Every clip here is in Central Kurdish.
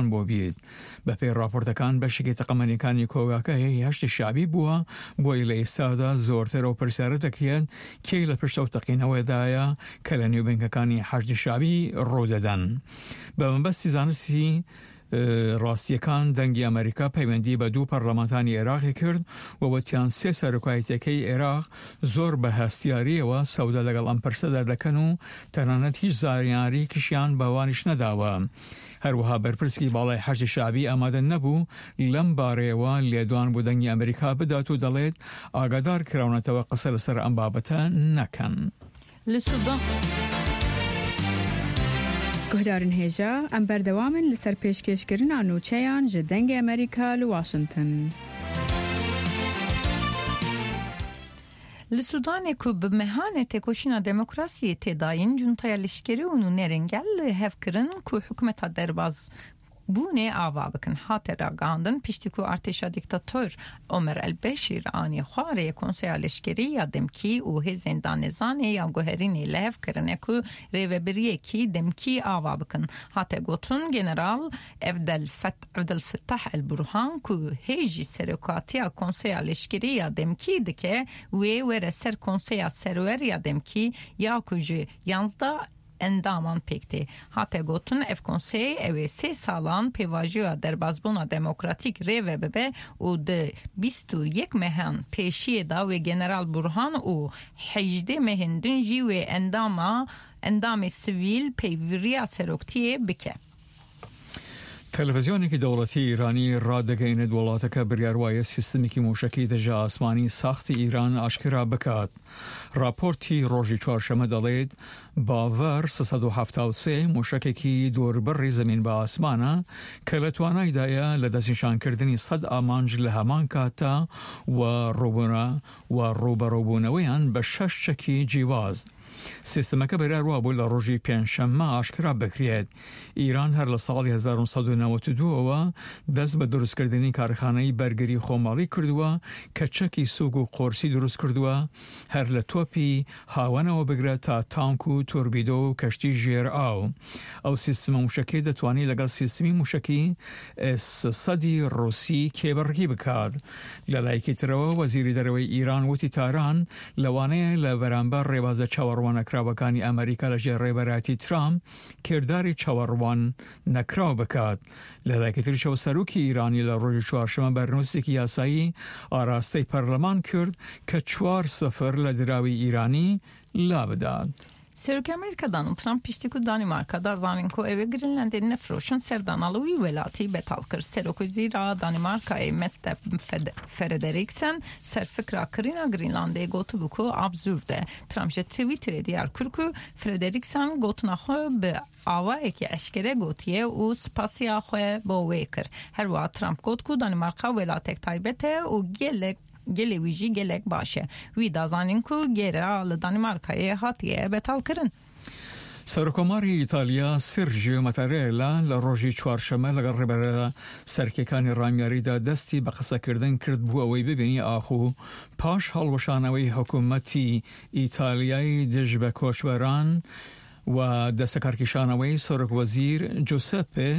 شان بۆ بیت بەپێی راپۆرتەکان بەشێکی تەقەمەنیەکانی کۆگاکە هەشتی شعبی بووە بۆی لە ئێستادا زۆرتر و پرسیارە دەکرێت کێی لە پشتە و تەقینەوەدایە کە لە نێوبنکەکانی هەشتی شعبی ڕوودەدەن بە مەبەستی زانستی ڕاستیەکان دەنگی ئەمریکا پەیوەندی بە دوو پەرلەمانتانی عێراقی کرد و وەتیان سێ سەرۆکایەتیەکەی عێراق زۆر بە هەستیاریەوە سەودە لەگەڵ ئەم پرسەدا دەکەن و تەنانەت هیچ زانیاریکیشیان بەوانیش نەداوە. هەروەها بەرپرسکی باڵای هەشتی شعبی ئامادە نەبوو لەم بارەیەوە لێدوان بۆ دەنگی ئەمریکا بدات و دەڵێت ئاگادار کراونەتەوە قسە لەسەر ئەم بابەتە نەکەن. گهدارن هێژە ئەم بەردەوامن لەسەر پێشکەشکردنا نوچەیان ji dengê Amerîka li Washington. Li Sudanê ku bi mehanê têkoşîna demokrasiyê têdayîn cuntaya leşkerî û nûnerên gel li hev kirin ku hikûmeta derbas bûnê ava bikin. Hate ragihandin piştî ku artêşa dîktatör Omer el-Beşîr anî xwarê konseya leşkerî ya demkî û hêzên danêzanê ya guherînê li hev kirine ku rêvebiriyekî demkî ava bikin. Hate gotin General Abdel-Fettah el-Burhan ku hêjî serokatiya konseya leşkerî ya demkî dike wê were ser konseya serwer ya demkî ya ku ji 11 endaman pekti. Hate gotin ev konsey ev 3 salan pêvajiya derbasbûna demokratik rêve bibe û di 21 mehan pêşiyê da wê General Burhan û 18 mehên din jî wê endamê sivîl peyviriya seroktiyê bike. تەلەڤیزیۆنێکی دەوڵەتی ئیرانی ڕادەگەیەنێت وڵاتەکە بریاروایە سیستمێکی موشەکی دەژە ئاسمانی ساختی ئیران ئاشکرا بکات. راپۆرتی ڕۆژی چوارشەمە دەڵێت باڤەر 373 موشەکێکی دووربڕی زەمین بە ئاسمانە کە لە توانایدایە لە دەستنیشانکردنی 100 ئامانج لە هەمان کاتە و ڕوبەڕووبوونەوەیان بە 6 چەکی جیواز. سیستمەکە بەراوروا بوو لە ڕۆژی پێنجشەممە ئاشکرا بکرێت. ئیران هەر لە ساڵی 1992ەوە دەست بە دروستکردنی کارخانەی بەرگری خۆماڵی کردووە کە چەکی سوگ و قۆرسی دروست کردووە هەر لە تۆپی هاوانەوە بگرێت تا تانک و توربیدۆ و کەشتی ژێر ئاو. ئەو سیستمە موشەکەی دەتوانێت لەگەڵ سیستمی موشەکی سەدی ڕووسی کێبڕکی بکات. لە لایەکی ترەوە وەزیری دەرەوەی ئیران وتی تاران لەوانەیە لە بەرامبەر ڕێبازە چاوەڕوان نەکراوەکانی ئەمریکا لەژێر ڕێبەراتی ترامپ کردداری چاوەڕوان نەکراو بکات. لە لایەکتریشەوە سەرۆکی ئیرانی لە ڕۆژی چوارشەمە بەرنووسێکی یاسایی ئاراستەی پەرلەمان کرد کە 4-0 لە دراوی ئیرانی لا بدات. Serokê Amerîka Donald Trump piştî ku Danîmarkada zanin ku ev ê Grînlandê nefroşin serdanalı wî welatî betal kir. Serokêzîra Danîmarkayê Mette Frederiksen serfikra kirîna Grînlandê gotibû ku absurde. Trump ji Twitterê diyar kir ku Frederiksen gotina xwe bi awayekî eşkere gotiye û spasiya xwe bo wê kir. Her wiha Trump got ku Danîmarka welatek taybet e û gelê wî jî gelek baş e. Wî da zanin ku gêra li Danîmarkayê hatiye betal kirin. سەرۆکۆماری ئیتالیا سێرژیۆ مەتارێلا لە ڕۆژی چوارشەمە لەگەڵ ڕێبەرە سەرکیەکانی ڕامیاریدا دەستی بە قسەکردن کرد بوو ئەوەی ببینی ئاخوو پاش هەڵوەشانەوەی حکوومەتی ئیتالیای دژ بە کۆچبەران و دەسەکارکێشانەوەی سەرۆکوەزیر جوسەپێ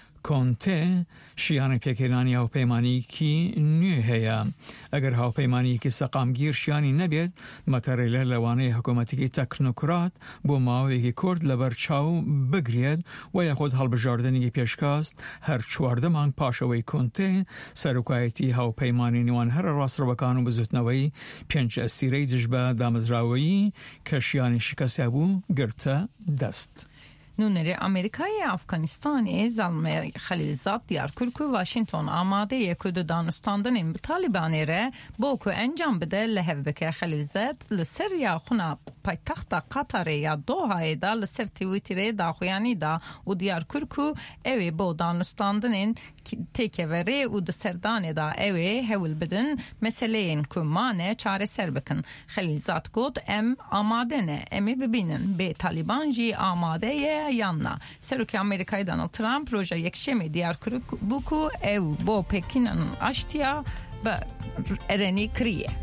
کۆنتێ شیانی پێکێنانی هاوپەیمانیکی نوێ هەیە. ئەگەر هاوپەیمانیکی سەقامگیر شیانی نەبێت مەتەرێلە لەوانەیە حکوومەتێکی تەکنۆکرات بۆ ماوەیەکی کورد لەبەر چاو بگرێت و یاخود هەڵبژاردنێکی پێشکاست هەر 14 مانگ پاشەوەی کۆنتێ سەرۆکایەتی هاوپەیمانی نێوان هەرە ڕاستڕەوەکان و بزوتنەوەی 5 ئەستیرەی دژ بە دامەزراوەیی کە شیانی شکستیا بوو گرتە دەست. Nûnerê Amerîkayê Afganistanê Zalmê Xelîlzad diyar kir ku Washington amade ye ku di danûstandinên bi Talibanê re bo ku encam bide li hev bike. Xelîlzad li ser ya xuna paytexta Qatarê ya Dohayê da li ser Twitterê daxuyanî da û diyar kir ku ew ê bo danûstandinên têkeverê û di serdanê da ew ê hewil bidin meseleyên ku mane çareser bikin. Xelîlzad got em amade ne, em ê bibînin bê Taliban jî amade ye yanna. Serokê Amerîkayê Donald Trump roja yekşemê diyar kir bû ku ew bo Pekînan aştiya bi erenî kiriye.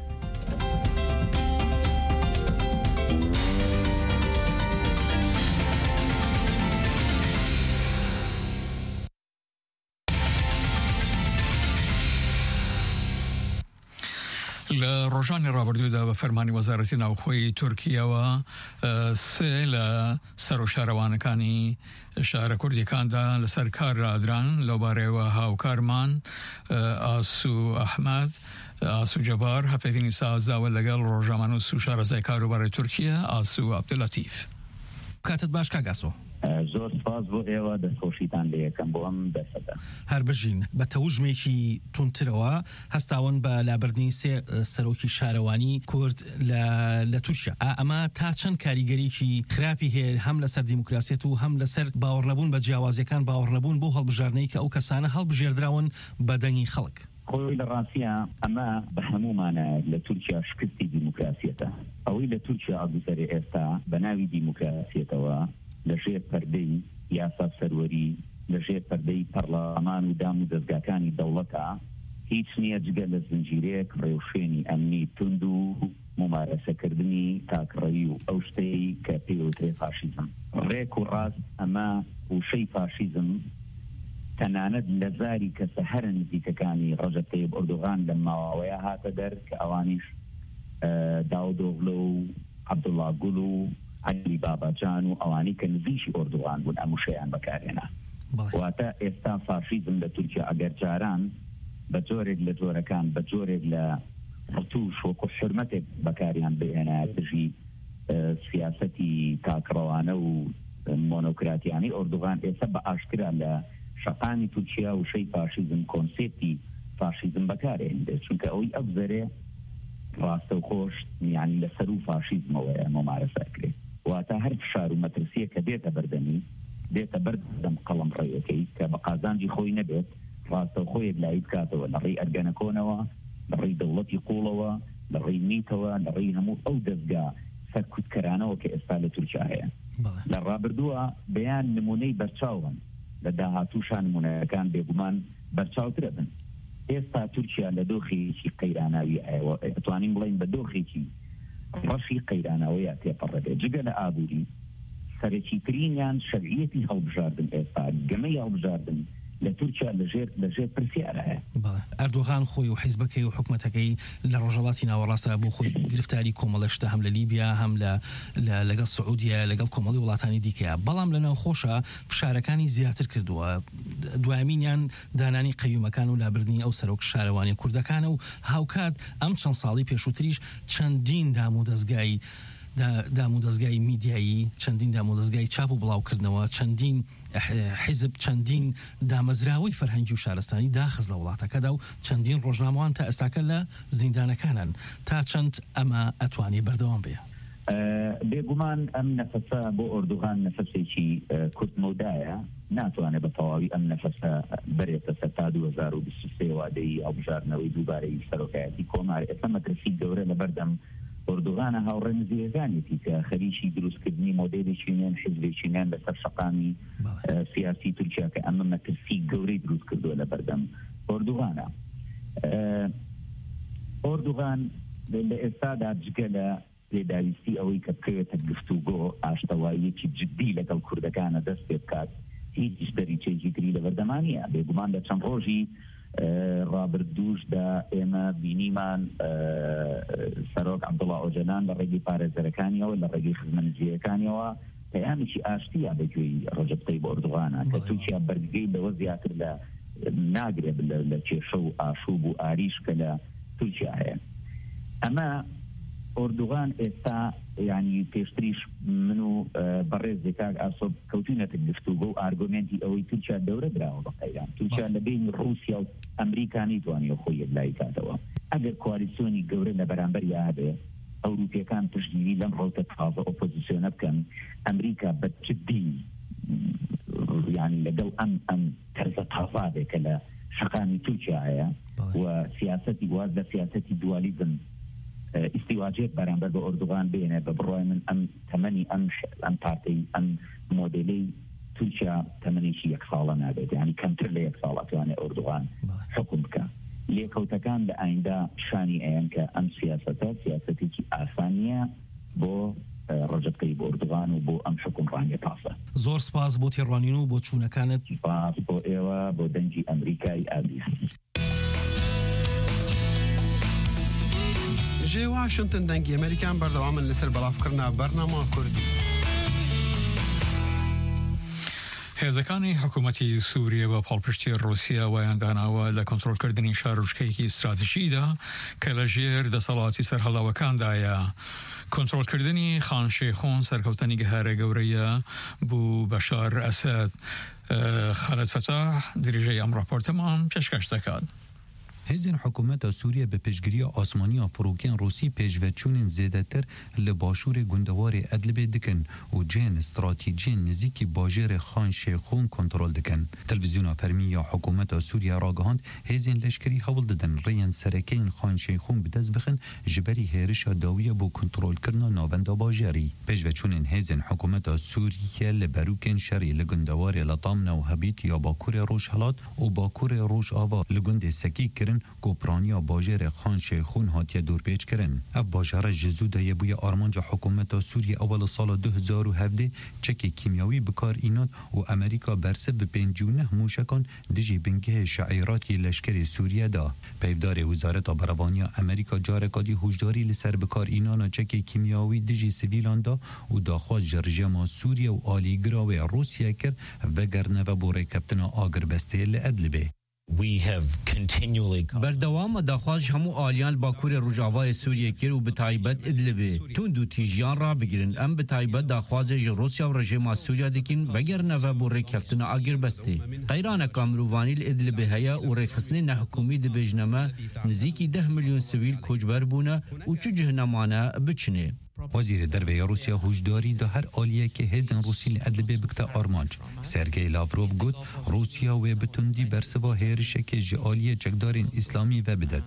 لروجان رابردودا بفرمانی وزارت ناوخۆی تورکیەوە سێ لە سەر و شارەوانەکانی شارە کوردیەکاندا لەسەر کار ڕادران لەوبارەیەوە هاوکارمان ئاسو ئەحمەد ئاسو جەبار هەفێکردنی سازداوە لەگەڵ ڕۆژنامەنووس و شارەزای کاروباری تورکیا ئاسو عەبدولەتیف. کاتت باش کاگاسۆ. زۆر سپاس بۆ ئێوە دەستخۆشیتان لێ یەکەم بۆ ئەم دەسەدا هەر بژین بە تەوژمێکی تونترەوە هەستاون بە لابردنی سێ سەرۆکی شارەوانی کورد لە تورکیا. ئەمە تا چەند کاریگەریکی خراپی هەیە هەم لەسەر دیموکراسیەت و هەم لەسەر باوەڕنەبوون بە جیاوازیەکان باوەڕنەبوون بۆ هەڵبژاردنەی کە ئەو کەسانە هەڵبژێردراون بە دەنگی خەڵک. خۆی لە ڕاستیە ئەمە بە هەمومانە لە تورکیا شکستی دیموکراسیەتە. ئەوەی لە تورکیا ئەگوزەرێ ئێستا بە ناوی دیموکراسیەتەوە لەژێر پەردەی یاسا سەروەری لەژێر پەردەی پەرلەمان و دام و دەستگاکانی دەوڵەتە هیچ نییە جگە لە زنجیرەیەک ڕێوشێنی ئەمنی تند و ممارەسەکردنی تاکڕەوی و ئەو شتەی کە پێوترێ فاشیزم. ڕێک و ڕاست ئەمە وشەی فاشیزم تەنانەت لە زاری کەسە هەرە نزیکەکانی ڕەجەب تەیب ئەردۆغان لە ماوەیە هاتە دەر کە ئەوانیش داودۆغلۆ و عەبدوڵڵا گوڵ و عەلی باباجان و ئەوانی کە نزیشی ئۆردوغان بوون ئەموشەیان بەکارهێنا. واتە ئێستا فاشیزم لە تورکیا ئەگەر جاران بە جۆرێک لە جۆرەکان بە جۆرێک لە ڕتوش وەکو حرمەتێک بەکاریان بهێنا دژی سیاسەتی تاکڕەوانە و مۆنۆکراتیانی ئۆردوغان ئێستا بە ئاشکرا لە شەقانی تورکیا و شەی فاشیزم کۆنسێپتی فاشیزم بەکارهێنێت چونکە ئەوەی ئەبزەرێ ڕاستە و خۆش یعنی لەسەر و فاشیزمەوەیە ممارەسە کرێت. واتە هەر فشار و مەترسیە کە دێتە بەردەمی دێتە بەردەم قەڵەم ڕێیەکەی کە بە قازانجی خۆی نەبێت ڕاستە و خۆیەک لای بکاتەوە لە ڕێی ئەرگەنەکۆنەوە لە ڕێی دەوڵەتی قوڵەوە لە ڕێی نیتەوە لە ڕێی هەموو ئەو دەستگا سەرکوتکەرانەوە کە ئێستا لە تورکیا هەیە. لە ڕابردووە بەیان نمونەی بەرچاون لە داهاتووشان نمونەکان بێگومان بەرچاوترە بن. ئێستا تورکیا لە دۆخێکی قەیراناوی ئەوە ئەتوانین بڵین بە دۆخێکی ڕەشی قەیراناوەیە تێپەڕێتێت جگە لە ئابووری سەرەکی ترینیان شەرعیەتی هەڵبژاردن ئێستا گەمەی هەڵبژاردن لە تورکیا لەژێر پرسیارە هەیە. ئەردۆغان خۆی و حیزبەکەی و حکومەتەکەی لە ڕۆژهەڵاتی ناوەڕاستە بۆ خۆی گرفتاری کۆمەڵەشتە هەم لە لیبیا هەم لەگەڵ سعودیە لەگەڵ کۆمەڵی وڵاتانی دیکەیە. بەڵام لە ناوخۆشە فشارەکانی زیاتر کردووە. دوایمینیان دانانی قەیومەکان و لابردنی ئەو سەرۆک شارەوانی کوردەکانە و هاوکات ئەم چەند ساڵی پێشووتریش چەندین دامودەزگای میدیایی چەندین دامودەزگای چاپ و بڵاوکردنەوە چەندین حیزب چەندین دامەزراوەی فەرهەنگی و شارستانی داخز لە وڵاتەکەدا و چەندین ڕۆژنامەوان تا ئێستاکە لە زیندانەکانن تا چەند ئەمە ئەتوانێ بەردەوام بێ. بێگومان ئەم نەفەسە بۆ ئۆردوغان نەفەسێکی کورتمەودایە ناتوانێت بە تەواوی ئەم نەفەسە بەرێتە سەر تا 2023 وادەی هەڵبژاردنەوەی دووبارەی سەرۆکایەتی کۆمار. ئێستا مەترسی گەورە لە بەردەم ئۆردوغانە هاوڕێ نزیەکانێتی کە خەریکی دروستکردنی مۆدێلێکی نوێن حیزبێکی نوێن لەسەر شەقامی سیاسی تورکیا کە ئەمە مەترسی گەورەی دروست کردووە لە بەردەم ئۆردوغانە. ئۆردوغان لە ئێستادا جگە لە لێداویستی ئەوەی کە بکەوێتە گفتوگۆ ئاشتەواییەکی جدی لەگەڵ کوردەکانە دەست پێ بکات هیچ دەریچەیەکی تری لە بەردەمانیە. بێگومان لە چەند ڕۆژی ڕابردووشدا ئێمە بینیمان سەرۆک عەبدوڵڵا ئۆجەلان لە ڕێگەی پارێزەرەکانیەوە لە ڕێگەی خزمەتنووسیەکانیەوە پەیامێکی ئاشتیە بەگوێی ڕەجەب تەیب ئۆردوغانە کە تورکیا بەرگەی لەوە زیاتر لە ناگرێت لە کێشە و ئاشوب و ئاریش کە لە تورکیا هەیە. ئەمە ئۆردوغان ئێستا یعنی پێشتریش من و بەڕێز کاک ئاسۆب کەوتوونەتە گفتوگۆ و ئارگومنتی ئەوەی تورکیا دەورە دراوە بە قەیران. تورکیا لە بینی ڕووسیا و ئەمریکا نەیتوانێت خۆی یەکلای کاتەوە. ئەگەر کوالیسیۆنی گەورە لە بەرامبەریا هەبێ ئەوروپیەکان پشتگیری لەم ڕەوتە تازە ئۆپۆزیسیۆنە بکەن ئەمریکا بە جدی یعنی لەگەڵ ئەم تەرزە تازادێک کە لە شەقامی تورکیا هەیە و سیاسەتی واز لە سیاسەتی دوالیزم ئیستیواجێت بەرامبەر بە ئۆردوغان بێنێ بە بڕای من ئەم تەمەنی ئەم پارتەی ئەم مۆدێلەی تورکیا تەمەنێکی یەک ساڵە نابێت یعنی کەمتر لە یەک ساڵ ئەتوانێت ئۆردوغان حکوم بکە. لێکەوتەکان لە ئایندا شانی ئەیان کە ئەم سیاسەتە سیاسەتێکی ئاسانیە بۆ ڕەجەب تەیب ئۆردوغان و بۆ ئەم حکومڕانی تازە. زۆر سپاس بۆ تێڕوانین و بۆ چوونەکانت. سپاس بۆ ئێوە بۆ دەنگی ئەمریکای ئابیس. جي واشنطن دنگی امریکان بردوام لسر بلاف کرنا برنامه کردی. هێزەکانی حکوومەتی سووریە بە پاڵپشتی رووسیا وایان داناوە لە کۆنتڕۆلکردنی شارۆچکەیەکی استراتیژیدا کە لە ژێر دەسەڵاتی سەرهەڵاوەکاندایە. کۆنتڕۆلکردنی خانشێخۆن سەرکەوتنی گەهارە گەورەیە بوو بەشار ئەسەد. خالد فتاح دریژەی ئەم راپۆرتەمان پێشکەش دەکات. هزین حکومت سوریه به پیشگیری آسمانی فروکین روسی پیشوچون زیادتر لباشور گندوار ادلب دکن و جن استراتژی نزدیکی باجر خان شیخون کنترل دکن. تلویزیون فرمی یا حکومت سوریه راگهاند هزین لشکری حول دادن ریان سرکین خان شیخون بدست بخن جبری هرش داویه بو کنترل کردن ناوند باجری. پیشوچون هزین حکومت سوریه لبروکن شری لگندوار لطام نو هبیت یا باکور روش هلات و باکور روش آوا لگند سکی کرن گوپرانیا باجر خان شیخون هاتیه دور پیچ کرن. اف باجر جزوده یبوی آرمانج حکومت سوریه اول سال 2017 چک کیمیاوی بکار ایناد و امریکا برسه به 59 موشکان دجی بنگه شعیراتی لشکر سوریه دا. پیودار وزارت بروانی امریکا جارکادی هوشداری لسر بکار اینانا چک کیمیاوی دجی سیویلان دا و داخواست جرجما سوریه و آلیگراوی روسیه کر وگرنه و بوره کپتنا آگر بسته لعدلبه. بردوام داخواج همو آلیان باکور روجاوای سوریه کر و به تایبت ادلبه تون دو تیجیان را بگیرن ام به تایبت داخواج روسیا و رژیم سوریا دکین وگرنه و بو ریکفتن آگر بسته غیران کامروانی ادلبه هیا و ریخصنی نحکومی د بجنمه نزیکی 10 میلیون سویل کوچبر بونه و چو جهنمانه بچنه. وزیر دروی روسیا هوشداری دا هر آلیه که هزن روسی لعدلبه بکتا آرمانج. سرگی لاوروف گوت روسیا و بتوندی برسوا هیرشه که جعالیه چکدارین اسلامی و بدد.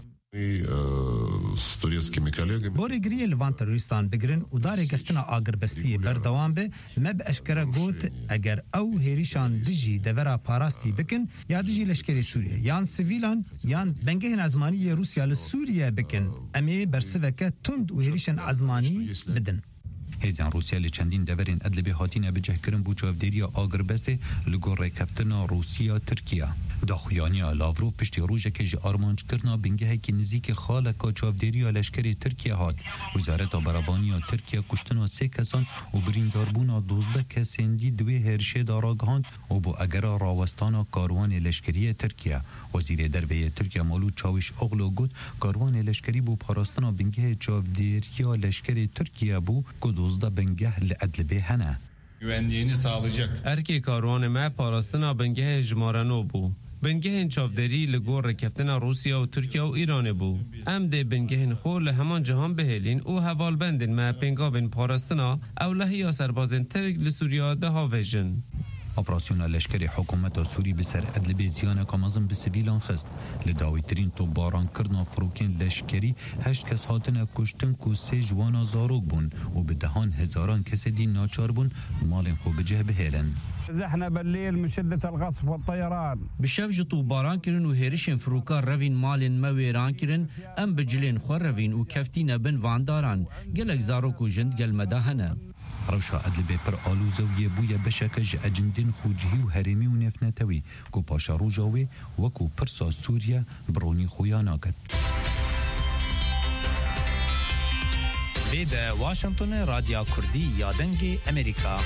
بوری گریه لوان تروریستان بگرن و داره گفتنا آگر بستی بردوام به مب اشکره گوت اگر او هیریشان دجی دورا پاراستی بکن یا دجی لشکری سوریه یان سویلان یان بنگهن ازمانی روسیا لسوریه بکن امی برسوکه تند و هیریشان ازمانی بدن. هزین روسیا لچندین دورین ادلبی هاتین بجه کرن بو چاودیری آگر بسته لگور ریکفتنا روسیا ترکیه. داخویانی لاوروف پشتی روژه که جه آرمانج کرنا بنگه که نزیک خالکا چاودیری لشکری ترکیه هات. وزارت برابانی ترکیه کشتنا 3 کسان و برینداربونا 12 کسندی دوی هرشه داراگهاند و بو اگرا راوستانا کاروان لشکری ترکیه. وزیر دروی türkiye malû çawiş oğlu got karwanê leşkerî bû parastina bingehê çavdêriya leşkerê Tirkiye bû ku 12 bingeh li Edlibê hene. Güvenliğini sağlayacak. Erkê karwanê me parastina bingehê jmara nû bû. Bingehên çavderî li gor rekeftina Rusya û Tirkiye û Îranê bû. Em dê bingehên xwe li heman cihan bihêlîn û hevalbendên me pêngavên parastina ewlehiya serbazên Tirk li Sûriya de havêjin. Operasyona leşkeri hükümeta Suriye bi ser Edlibê ziyana mezin bi sivîlan xist. Li dawîtirîn topbarankirdina firokên leşkerî 8 kes hatine kuştin ku 3 jwana zarok bûn û bi dehan hezaran kesê dî naçar bûn malên xwe bi cih bihêlin. زحنا بالليل من شدة الغصب والطيران. بشف جتو باران كرن و هيرشن فروكا روين مالين مويران كرن ام بجلين خور روين و كفتين بن وانداران گلک زاروكو جند گل مداهنه. روشا Edlibê pir alûze û yebûye beşeke ji ecindên xûcihî û herêmî û nefnetewî ku paşa roja wê wekû pirsa Sûriye bironî xuya naket. Vê de Washingtonê Radya Kurdî ya dengê Amerîka.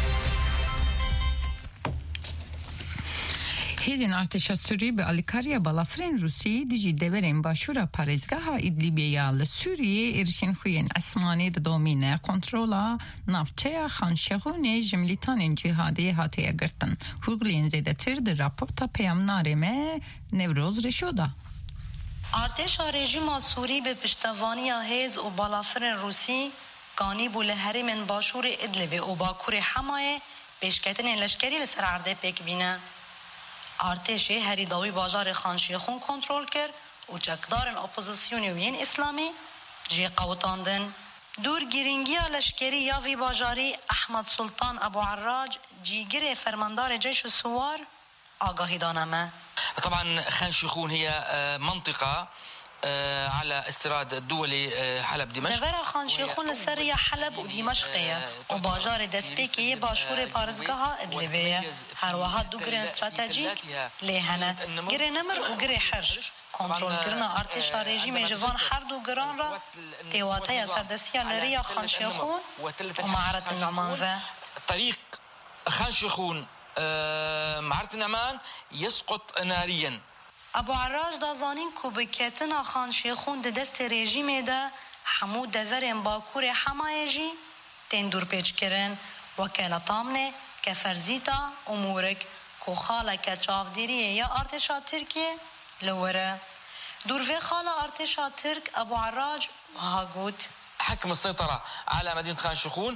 Hêzên artêşa Sûrî bi alîkariya balafirên Rûsî dijî deverên başûra parêzgeha Îdlibê ya li Sûriyê êrişên xwe yên esmanî didomîne kontrola navçeya Xanşexûnê ji milîtanên cihadî hatiye girtin. Hûrgiliyên zêdetir di raporta peyamnarê me Newroz Reşoda. Artêşa rejîma Sûrî bi piştevaniya hêz û balafirên Rûsî ganî bû li herêmên başûrê Îdlibê û bakurê Hemayê pêşketinên leşkerî li ser erdê pêk bîne. Artêşê herî dawî bajarê Xanşêxûn kontrol kir û çekdarên opozisyonê û yên İslamî jê qewitandin. Dûr girîngiya leşkerî ya vî bajarî Ehmed Sultan Ebu Errac cîgirê fermandarê Ceyş û Suwar agahî dane me. طبعا خان شيخون هي منطقة على استيراد دول حلب دمشق. Devera Xanşêxûn li ser ya Heleb û Dimşqê ye û bajarê destpêkê yê başûrê parêzgeha Idlibê ye. Her wiha du girên stratejîk lê hene. Girê Nemir û girê Hirş کنترل کردن ارتش رژیم جوان هر دو گران را تیواته سردستی لریا خان شیخون و معرض النعمان و طريق خان شيخون معرة النعمان يسقط ناريا. ابو عراج دازانین کو بکتنا خان شیخون د دست رژیم ده حمو دورن باکور حمایجی تین دور پیچ کرن وکالتامنه که فرزیتا امورک کو خاله که چافدیریه یا ارتشا ترکیه لوره دور في خاله ارتشا ترک ابو عراج وهاگوت حكم السيطرة على مدينة خان شيخون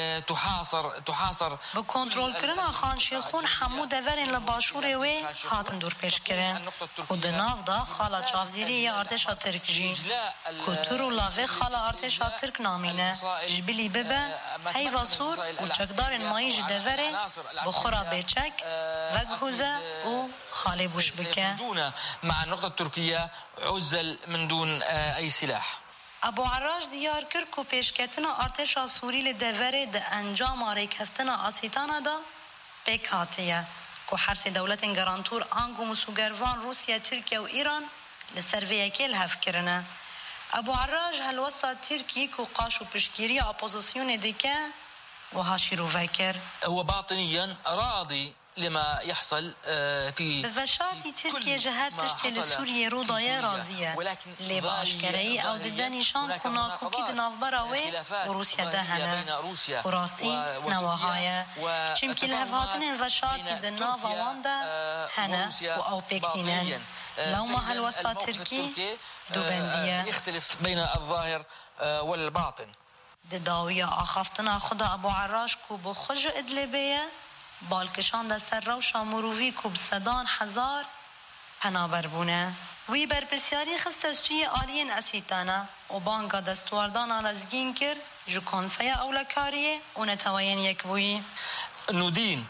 تحاصر بكنترول كرنا خان شيخون حمو دورين لباشوري وي هاتن دور پیش کرن خود ناف دا خالا چافزیری یا ارتشا ترک جی کتورو لاوه خالا ارتشا ترک نامینه جبلی ببه هی واسور و چکدارن مایج دوره بخورا بیچک وگهوزه و خالی بوش بکه مع النقطة التركية عزل من دون أي سلاح. ابو عراج دیار کرد که پیشکتنا ارتشا سوری لدوره ده انجام ریکفتنا آسیتانا دا بکاتیه که حرس دولت گرانتور آنگو مسوگروان روسیا ترکیه و ایران لسرویه که الهف کرنه. ابو عراج هلوسا ترکی که قاشو پشکیری اپوزیسیون دیگه و هاشی رو وکر هو باطنيا راضي لما يحصل في بفشاتي تركيا جهات تشتل سوريا روضايا راضية لبا أشكري أو ددانيشان كناكو كيد نافبراوي وروسيا دهنا وراستي نواهايا چمكي لهفاتن الفشاتي دناف واندا هنا وأو بيكتينن لو ما هالوسطى تركي دوبندية يختلف بين الظاهر والباطن دداوية آخفتنا خدا أبو عراش كو بخج إدلبية بالکشان در سر روشا مرووی کب صدان هزار پنابر بونه وی برپرسیاری خست استوی آلین اسیتانا و بانگا دستواردان آلزگین کر جو کنسای اولکاریه و نتواین یک بوی ندين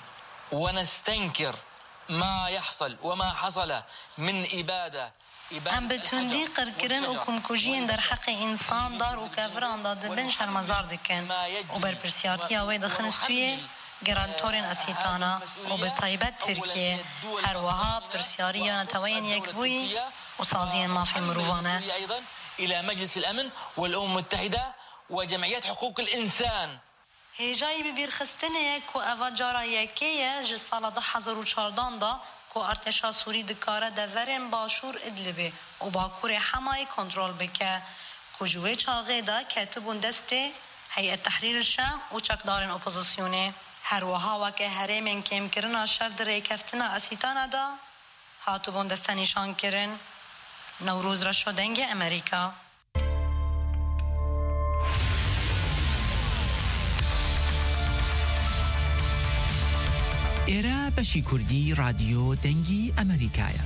ونستنكر ما يحصل وما حصل من إبادة ام بتوندی قرکرن و کمکوژین در حق انسان دار و کافران داد بن شرمزار دکن و برپرسیارتی آوی دخنستوی گرانتورین اسیتانا و به طیبت ترکیه هر وها پرسیاریان توین یک بوی و سازین مافی مروانه إلى مجلس الأمن والأمم المتحدة وجمعيات حقوق الإنسان هیجایی ببیر خستنه که اوه جارا یکیه جه سال 2014 دا که ارتشا سوری دکاره دورن باشور ادلبه و باکور حمای کنترول بکه که جوه چاقه دا کتبون دسته هیئت تحریر الشام و چکدارن اپوزیسیونه هر وها وکه هرمین کم کرنا شرد ریکفتنا اسیتانا دا هاتو بون دستنیشان کرن نوروز را شدنگ امریکا ئێرە بەشی کوردی رادیۆ دەنگی ئەمریکایە.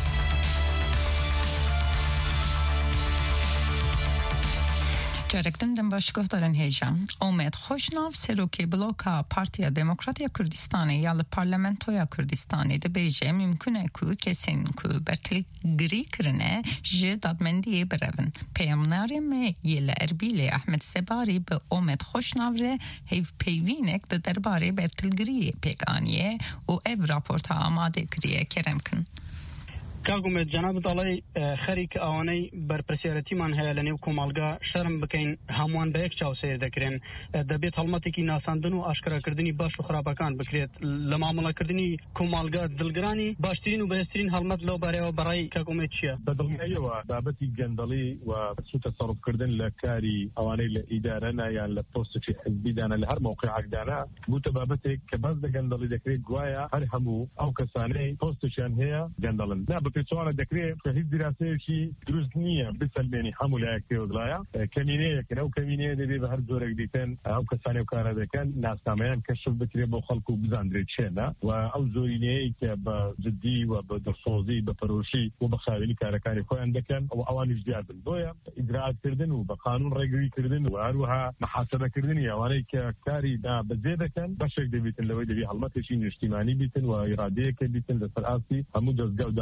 جارکتن دم باشگاه دارن هیجم اومد خوشناو سروکی بلوکا پارتیا دموکراتیا کردستانی یا لپارلمنتویا کردستانی ده بیجه ممکنه که کسین که برتلگری کرنه جه دادمندی برون پیامناری یل اربیل احمد سباری به اومد خوشناو ره هیف پیوینک ده درباره برتلگری پیگانیه و او راپورتا آماده کریه کرم کن كاغومت جناب الله خريك اواني برپرسيارتي من هي لنيو کومالگا شرم بكين هموان به یک چاو سير دكرين دبيت حلمتي كي ناساندن و اشكرا كردني باش و خرابكان بكريت لمعامله كردني کومالگا دلگراني باشترين و بهترين حلمت لو برای برای كاغومت شيا بدلنيه و بابتي جندلي و سو تصرف كردن لكاري اواني لادارنا يا لبوست في حزبي دانا لهر موقع دانا بوت بابتك كباز جندلي دكريت گوايا هر همو او كساني بوستشان هي جندلن سواء دكري كهيز دراسة شيء دروسنية بسلماني حمولة كيوزلايا كمينية كناو كمينية دي بهر زورك ديتن أو كساني وكارا دكان ناس كمان كشف بكري بخلقو بزاندريت شينا أو زورينية كبجدي وبدرسوزي بفروشي وبخاويني كاركاني خوان دكان أو أواني جديار بالدويا إجراءات كردن وبقانون رقمي كردن وأروها محاسبة كردن يواني كاري دا بزيادة كان بشك دي بيتن لوي دي بيحلمت شيء اجتماعي بيتن وإرادية كبيتن لسرعاتي همو جزقاو دامزراوك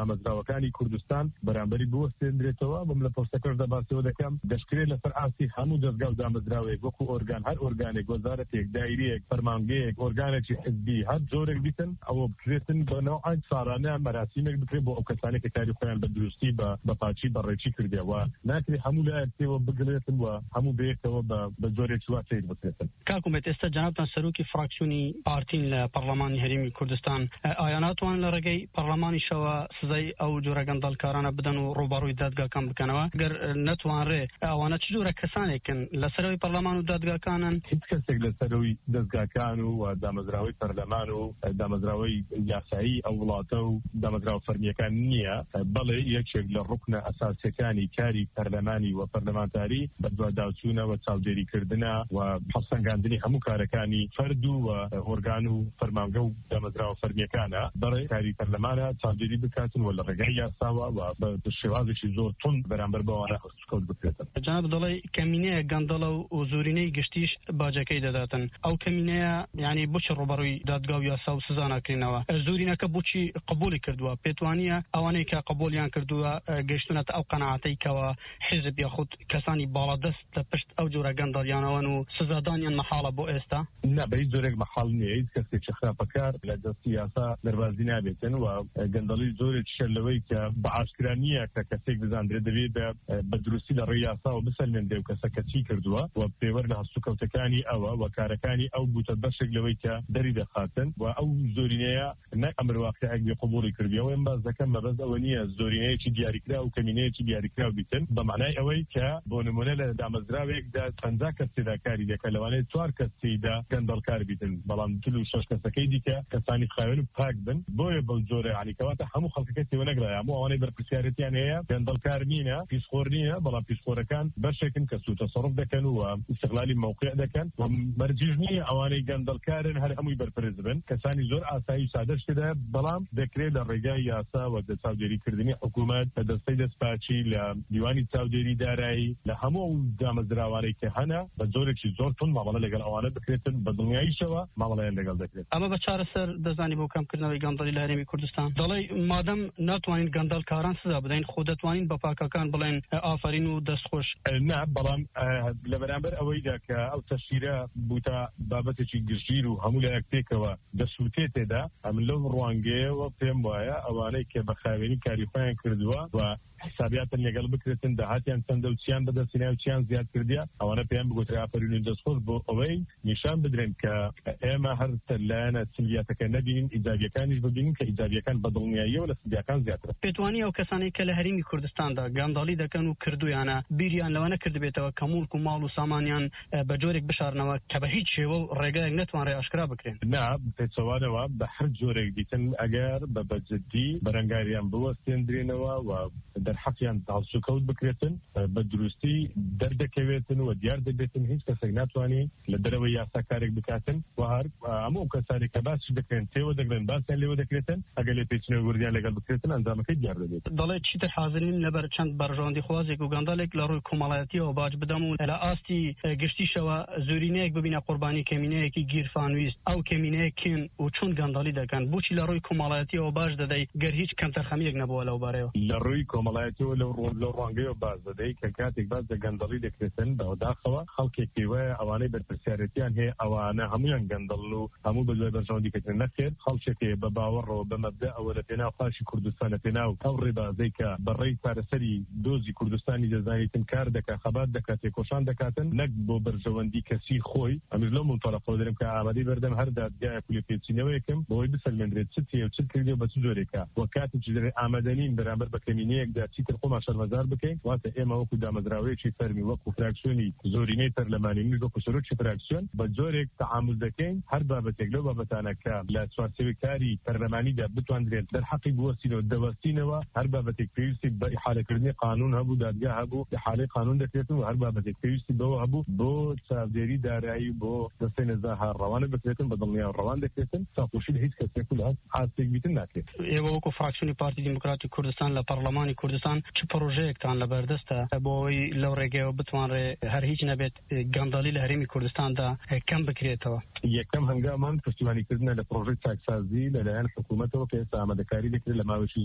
هەرێمەکانی کوردستان بەرامبەری بوەستێنرێتەوە بم لە پۆستەکەشدا باسیەوە دەکەم دەشکرێت لەسەر ئاستی هەموو دەستگا و دامەزراوێک وەکو ئۆرگان هەر ئۆرگانێک وەزارەتێک دایرەیەک فەرمانگەیەک ئۆرگانێکی حزبی هەر جۆرێک بیتن ئەوە بکرێتن بەنەوەی سارانە مەراسیمێک بکرێت بۆ ئەو کەسانێک کە کاری خۆیان بە دروستی بە پاچی بەڕێکی کردیەوە ناکرێت هەموو لایەکەوە بگرێتن و هەموو بەیەکەوە بە جۆرێکی وا سیر بکرێتن. کاکومێت ئێستا جەنابتان سەرۆکی فراکسیۆنی پارتین لە پەرلەمانی هەرێمی کوردستان ئایا ناتوان لە ڕێگەی پەرلەمانیشەوە سزای ئەو جۆرە گەندەڵکارانە بدەن و ڕووبەڕووی دادگاکان بکەنەوە گەر نەتوانرێ ئەوانە چ جۆرە کەسانێکن لەسەرەوەی پەرلەمان و دادگاکانن؟ هیچ کەسێک لەسەرەوەی دەستگاکان و دامەزراوەی پەرلەمان و دامەزراوەی یاسایی ئەو وڵاتە و دامەزراوە فەرمیەکان نییە بەڵێ یەکێک لە ڕوکنە ئەساسیەکانی کاری پەرلەمانی و پەرلەمانتاری بە دواداچوونەوە چاودێریکردنە و هەڵسەنگاندنی هەموو کارەکانی فەرد و ئۆرگان و فەرمانگە و دامەزراوە فەرمیەکانە بەڕێ کاری پەرلەمانە چاودێری بکاتن و لە ڕێگای یاساوە و بە شێوازێکی زۆر تند بەرامبەر بەوانە هەستکەوت بکرێتن. جەناب دەڵێ کەمینەیە گەندەڵە و زۆرینەی گشتیش باجەکەی دەداتن ئەو کەمینەیە یعنی بۆچی ڕووبەڕووی دادگا و یاسا و سزا ناکرێنەوە زۆرینەکە بۆچی قبولی کردووە پێتوانیە ئەوانەی کە قبولیان کردووە گەشتونەتە ئەو قەناعەتەی کەوە حیزب یاخود کەسانی باڵادەست لە پشت ئەو جۆرە گەندەڵیانەوەن و سزادانیان مەحاڵە بۆ ئێستا؟ نا بە هیچ جۆرێک مەحاڵ نییە هیچ کەسێکی خراپەکار لە دەستی یاسا دەربازی نابێتن و گەندەڵی زۆرێک شەلەوەی کە بە ئاشکرا نییە کە کەسێک بزاندرێت دەبێت بە دروستی لە ڕێی یاسا و بسەلمێنرێ و کەسەکە چی کردووە و پێوەر لە هەستوکەوتەکانی ئەوە و کارەکانی ئەو بوتە بەشێک لەوەی کە دەری دەخاتن و ئەو زۆرینەیە نەک ئەمر واقعەک بێ قبوڵی کردیەوە ئەم باز دەکەم مەبەست ئەوە نییە زۆرینەیەکی دیاریکرا و کەمینەیەکی دیاریکرا بیتن بە معنای ئەوەی کە بۆ نمونە لە دامەزراوێکدا چەندە کەس تێدا کاری دەکە لەوانەیە 4 کەس تێدا گەندەڵکار بیتن بەڵام 6 کەسەکەی دیکە کەسانی خاوێن و پاک بن بۆیە بەو جۆرە عنیکەواتە هەموو خەڵکەکە تێوە نەگرایە هەموو ئەوانەی بەرپرسیارەتیان هەیە گەندەڵکار نینە پیسخۆر نینە بەڵام پیسخۆرەکان بەشێکن کە سوود تەسەڕف دەکەن و استقلالی موقع دەکەن و مەرجیش نییە ئەوانەی گەندەڵکارن هەر هەمووی بەرپرس بن کەسانی زۆر ئاسایی سادەش تێدا بەڵام دەکرێت لە ڕێگای یاسا و چاودێریکردنی حکوومەت لە دەستەی دەستپاچی لە دیوانی چاودێری دارایی لە هەموو دامەزراوانەی کە هەنە بە جۆرێکی زۆر تون مامەڵە لەگەڵ ئەوانە بکرێتن بە دڵنیاییشەوە مامەڵەیان لەگەڵ دەکرێت. ئەمە بە چارەسەر دەزانی بۆ کەمکردنەوەی گەندەڵی لە هەرێمی کوردستان دەڵێ مادەم ناتوانین گەندەڵکاران سزا بدەین خۆ دەتوانین بە پاکەکان بڵێن ئافرین و دەستخۆش. نا بەڵام لە بەرامبەر ئەوەیدا کە ئەو تەشیرە بوتە بابەتێکی گشتگیر و هەموو لایەکتێکەوە دەسووتێ تێدا ئەم لەو ڕوانگەیەوە پێم وایە ئەوانەی کە بە خاوێنی کاری خۆیان کردووە و حسابیاتن لەگەڵ بکرێتن داهاتیان چەندە و چیان بەدەستێنیا و چیان زیاد کردیا ئەوانە پێیان بگوترا ئافرین و دەستخۆش بۆ ئەوەی نیشان بدرێن کە ئێمە هەر لایەنە سلبیاتەکە نەبینین ئیجابیەکانیش ببینین کە ئیجابیەکان بە دڵنیاییەوە لە سلبیەکان زیاترە. پێتوانی ئەو کەسانی کە لە هەرێمی کوردستاندا گەندەڵی دەکەن و کردویانە بیریان لەوە نەکردبێتەوە کە موڵک و ماڵ و سامانیان بە جۆرێک بشارنەوە کە بە هیچ شێوە و ڕێگایەک نەتوانڕێ ئاشکرا بکرێن. نا پێچەوانەوە بە هەر جۆرێک دیتن ئەگەر بە بەجددی بەرەنگاریان بوەستێنرێنەوە و دەرحەقیان سوکەوت بکرێتن بە دروستی دەردەکەوێتن و دیار دەبێتن هیچ کەسێک ناتوانێت لە دەرەوەی یاسا کارێک بکاتن و هەر هەموو کەسانی کە باسی دەکرێن تێوە دەگرن باسییان لێوە دەکرێتن ئەگەر لێ پێچنەوە وردیان لەگەڵ بکرێتن ئەنجامەکەی دیار دەبێت. دەڵێ چیتر حاضرین لەبەر چەند بەرژەوەندی خوازێک و گەندەڵێک لە ڕووی کۆمەڵایەتیەوە باج بدەم و لە ئاستی گشتیشەوە زۆرینەیەک ببینە قوربانی کەمینەیەکی گیرفانویست ئەو کەمینەیەکین و چۆن گەندەڵی دەکەن بۆچی لە ڕووی کۆمەڵایەتیەوە باش دەدەی گەر هیچ کەمتەرخەمیەک نەبووە لەو بارەیەوە. لە ڕووی کۆمەڵایەتیەوە لەو ڕوانگەیەوە باز دەدەی کە کاتێک باز لە گەندەڵی دەکرێتن بەوداخەوە خەڵکێک پێوایە ئەوانەی بەرپرسیارەتیان هەیە ئەوانە هەمویان گەندەڵ و هەموو بە دوای بەرژەوەندی کردن نەخێت خەڵکێک بە باوەڕەوە بە مەبدە ئەوە لە پێناو خاشی کوردستانە پێناو ئەو ڕێبازەی کە بەڕێی چارەسەری دۆزی کوردستانی دەزانیتن کار دەکات خەبات دەکات تێکۆشان دەکاتن نەک بۆ بەرژەوەندی کەسی خۆی ئەمر لەو منتەڵەقەوە دەرم کە ئامادەی بەردەم هەر دادگایە پولە پێچینەوەیەکم بۆی بسەلمێنرێت چ تێ و چ کردی و بە چ جۆرێکە وە کاتێکی دەرێ ئامادەنین بەرامبەر بە کەمینەیەکدا چیتر خۆمان شەرمەزار بکەین واتە ئێمە وەکو دامەزراوەیەکی فەرمی وەکو فراکسیۆنی زۆرینەی پەرلەمانی من وەکو سەرۆکی فراکسیۆن بە جۆرێک تەعامل دەکەین هەر بابەتێک لەو بابەتانە کە لە چوارچێوەی کاری پەرلەمانیدا بتوانرێت دەرحەقی بوەستینەوە دەوەستینەوە هەر بابەتێک پێویستی بە ئیحالەکردنی قانون هەبوو دادگا هەبوو ئیحالەی قانون دەکرێتن و هەر بابەتێک پێویستی بەوە هەبوو بۆ چاودێری دارایی بۆ دەستەی نەزاها ڕەوانە بکرێتن بە دڵنیا ڕەوان دەکرێتن ساقوشی هیچ کەسێک و لە ئاستێک بیتن ناکرێت. ئێوە وەکو فراکسیۆنی پارتی دیموکراتی کوردستان لە پەرلەمانی کوردستان چ پرۆژەیەکتان لەبەردەستە بۆ ئەوەی لەو ڕێگەیەوە بتوانرێ هەر هیچ نەبێت گەندەڵی لە هەرێمی کوردستاندا کەم بکرێتەوە؟ یەکەم هەنگامان پشتیوانیکردنە لە پرۆژەی چاکسازی لەلایەن حکوومەتەوە کە ئێستا ئامادەکاری دەکرێت لە ماوەیەکی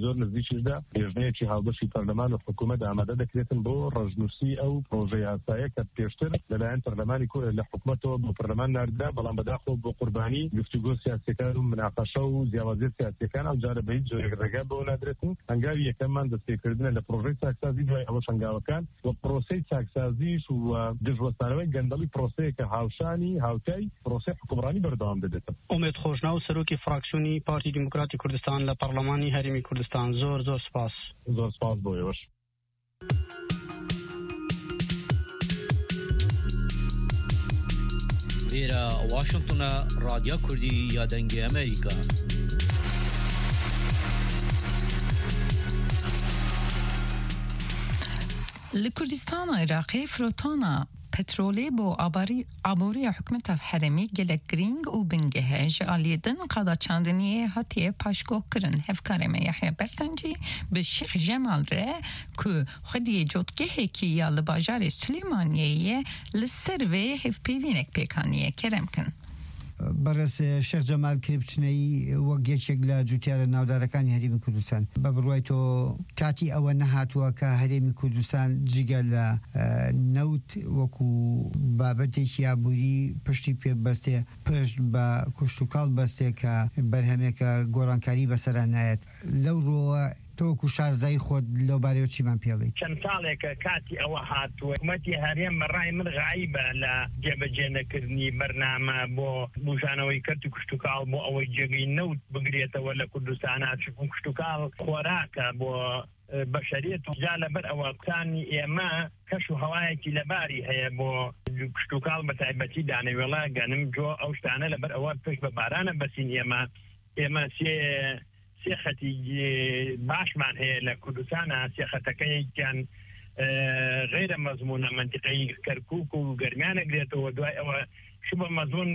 زۆر نزیکیشدا ێژنەیەکی هاوبەشی پەرلەمان و حکوومەت ئامادە دەکرێتن بۆ ڕژنووسی ئەو پرۆژەی یاسایە کە پێشتر لەلایەن پەرلەمانی لە حکوومەتەوە بۆ پەرلەمان ناردرا بەڵام بەداخۆ بۆ قوربانی گفتوگۆ سیاسیەکان و مناقەشە و جیاوازیە سیاسیەکان ئەو جارە بە هیچ جۆرێک ڕێگا بۆ نادرێتن هەنگاوی یەکەممان دەستپێکردنە لە پرۆژەی چاکسازی دوای ئەوەش هەنگاوەکان و پرۆسەی چاکسازیش و دژوەستانەوەی گەندەڵی پرۆسەیەکە هاوشانی هاوتای پرۆسەی حکومڕانی بەردەوام دەدێتن. ئومێد خۆشناو سەرۆکی فراکسیۆنی پارتی دیموکراتی کوردستان لە پەرلەمانی هەرێمی کوردستان زۆر سپاس. زۆر سپاس بۆ ئێوەش. لێرە واشنگتنە رادیۆ کوردی یادەنگی ئەمریکا. لکردستان عراقی فروتانا پترولی بو عبوری حکومت حرمی گلک گرینگ و بنگهج آلیدن قادا چاندنیه هاتیه پاشگو کرن هفکارم یحیی برسنجی به شیخ جمال ره که خودی جوتگه کی یا لباجار سلیمانیه لسروه هف پیوینک پیکانیه کرم کن. بەڕێز شێخ جەمال کریپچنەی وەک یەکێک لە جوتیارە ناودارەکانی هەرێمی کوردستان بە بڕوای تۆ کاتی ئەوە نەهاتووە کە هەرێمی کوردستان جگە لە نەوت وەکو بابەتێکی یابووری پشتی پێبەستێ پشت بە کوشتوکاڵ بەستێ کە بەرهەمێکە گۆڕانکاری بەسەران نایەت لەو ڕۆوە تۆکو شارزایی خۆت لەو بارەوە چیمان پێڵێ؟ چەند ساڵێکە کاتی ئەوە هاتووە حکومەتی هەرێم بەڕای من غایبە لە جێبەجێنەکردنی بەرنامە بۆ بوژانەوەی کەرتی کوشتوکاڵ بۆ ئەوەی جێگەی نەوت بگرێتەوە لە کوردستانە چون کوشتوکاڵ خۆراکە بۆ بەشەریەت و جا لەبەر ئەوە کوتانی ئێمە کەش و هەوایەکی لەباری هەیە بۆ کوشتوکاڵ بە تایبەتی دانەوێڵە گەنم جۆ ئەو شتانە لەبەر ئەوە پشت بە بارانە بەسین ئێمە سێخەتی باشمان هەیە لە کوردستانە سێخەتەکەیان غیرە مەزمونە منتیقەی کەرکووک و گەرمیانەگرێتەوە دوای ئەوە شبە مەزمون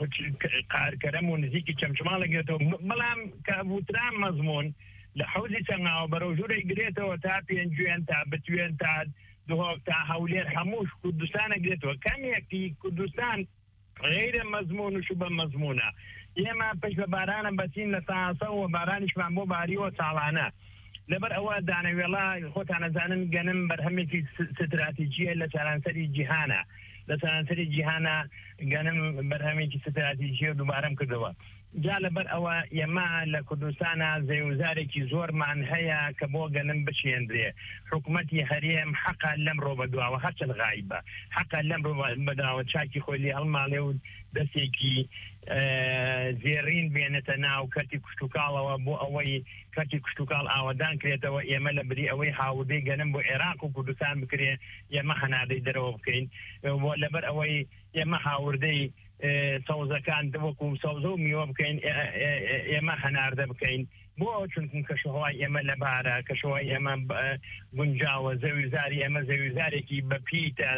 قارکەرەم و نزیکی چەمچماڵەگرێتەوە بەڵام کە بوتران مەزمون لە حوزی چەنگاوە بەرەو ژوورێک گرێتەوە تا پێنجوێن تا بتوێن تا دهۆک تا هەولێر هەمووش کوردستانەگرێتەوە کەمێکی کوردستان غیرە مەزمون و شبە مەزمونە ئێمە پشت بە بارانە بەچین لە ساسە و بارانیشمان بۆ باریەوە ساڵانە لەبەر ئەوە دانەوێڵە خۆتانەزانن گەنم بەرهەمێکی ستراتیجیە لە سەرانسەری جیهانە لە سەرانسەری جیهانە گەنم بەرهەمێکی ستراتیجیە دووبارەم کردەوە جا لەبەر ئەوە ئێمە لە کوردستانە زەیوزارێکی زۆرمان هەیە کە بۆ گەنم بچێندرێ حکومەتی هەرێم حەقا لەم ڕۆ بەدواوە هەرچەند غایبە حەقا لەم ڕۆ بەدواوە چاکی خۆی لێ هەڵماڵێ و دەستێکی زێڕین بێنێتە ناو کەرتی کوشتوکاڵەوە بۆ ئەوەی کەرتی کوشتوکاڵ ئاوادان کرێتەوە ئێمە لە بری ئەوەی هاوردەی گەنم بۆ عێراق و کوردستان بکرێ ئێمە هەنادەی دەرەوە بکەین بۆ لەبەر ئەوەی ئێمە هاوردەی سەوزەکان وەکو سەوزە و میوە بکەین ئێمە هەناردە بکەین بۆ چونکن کەشەوەی ئێمە لە بارە کەشەوەی ئێمە گونجاوە زەویزاری ئێمە زەویزارێکی بەپیتە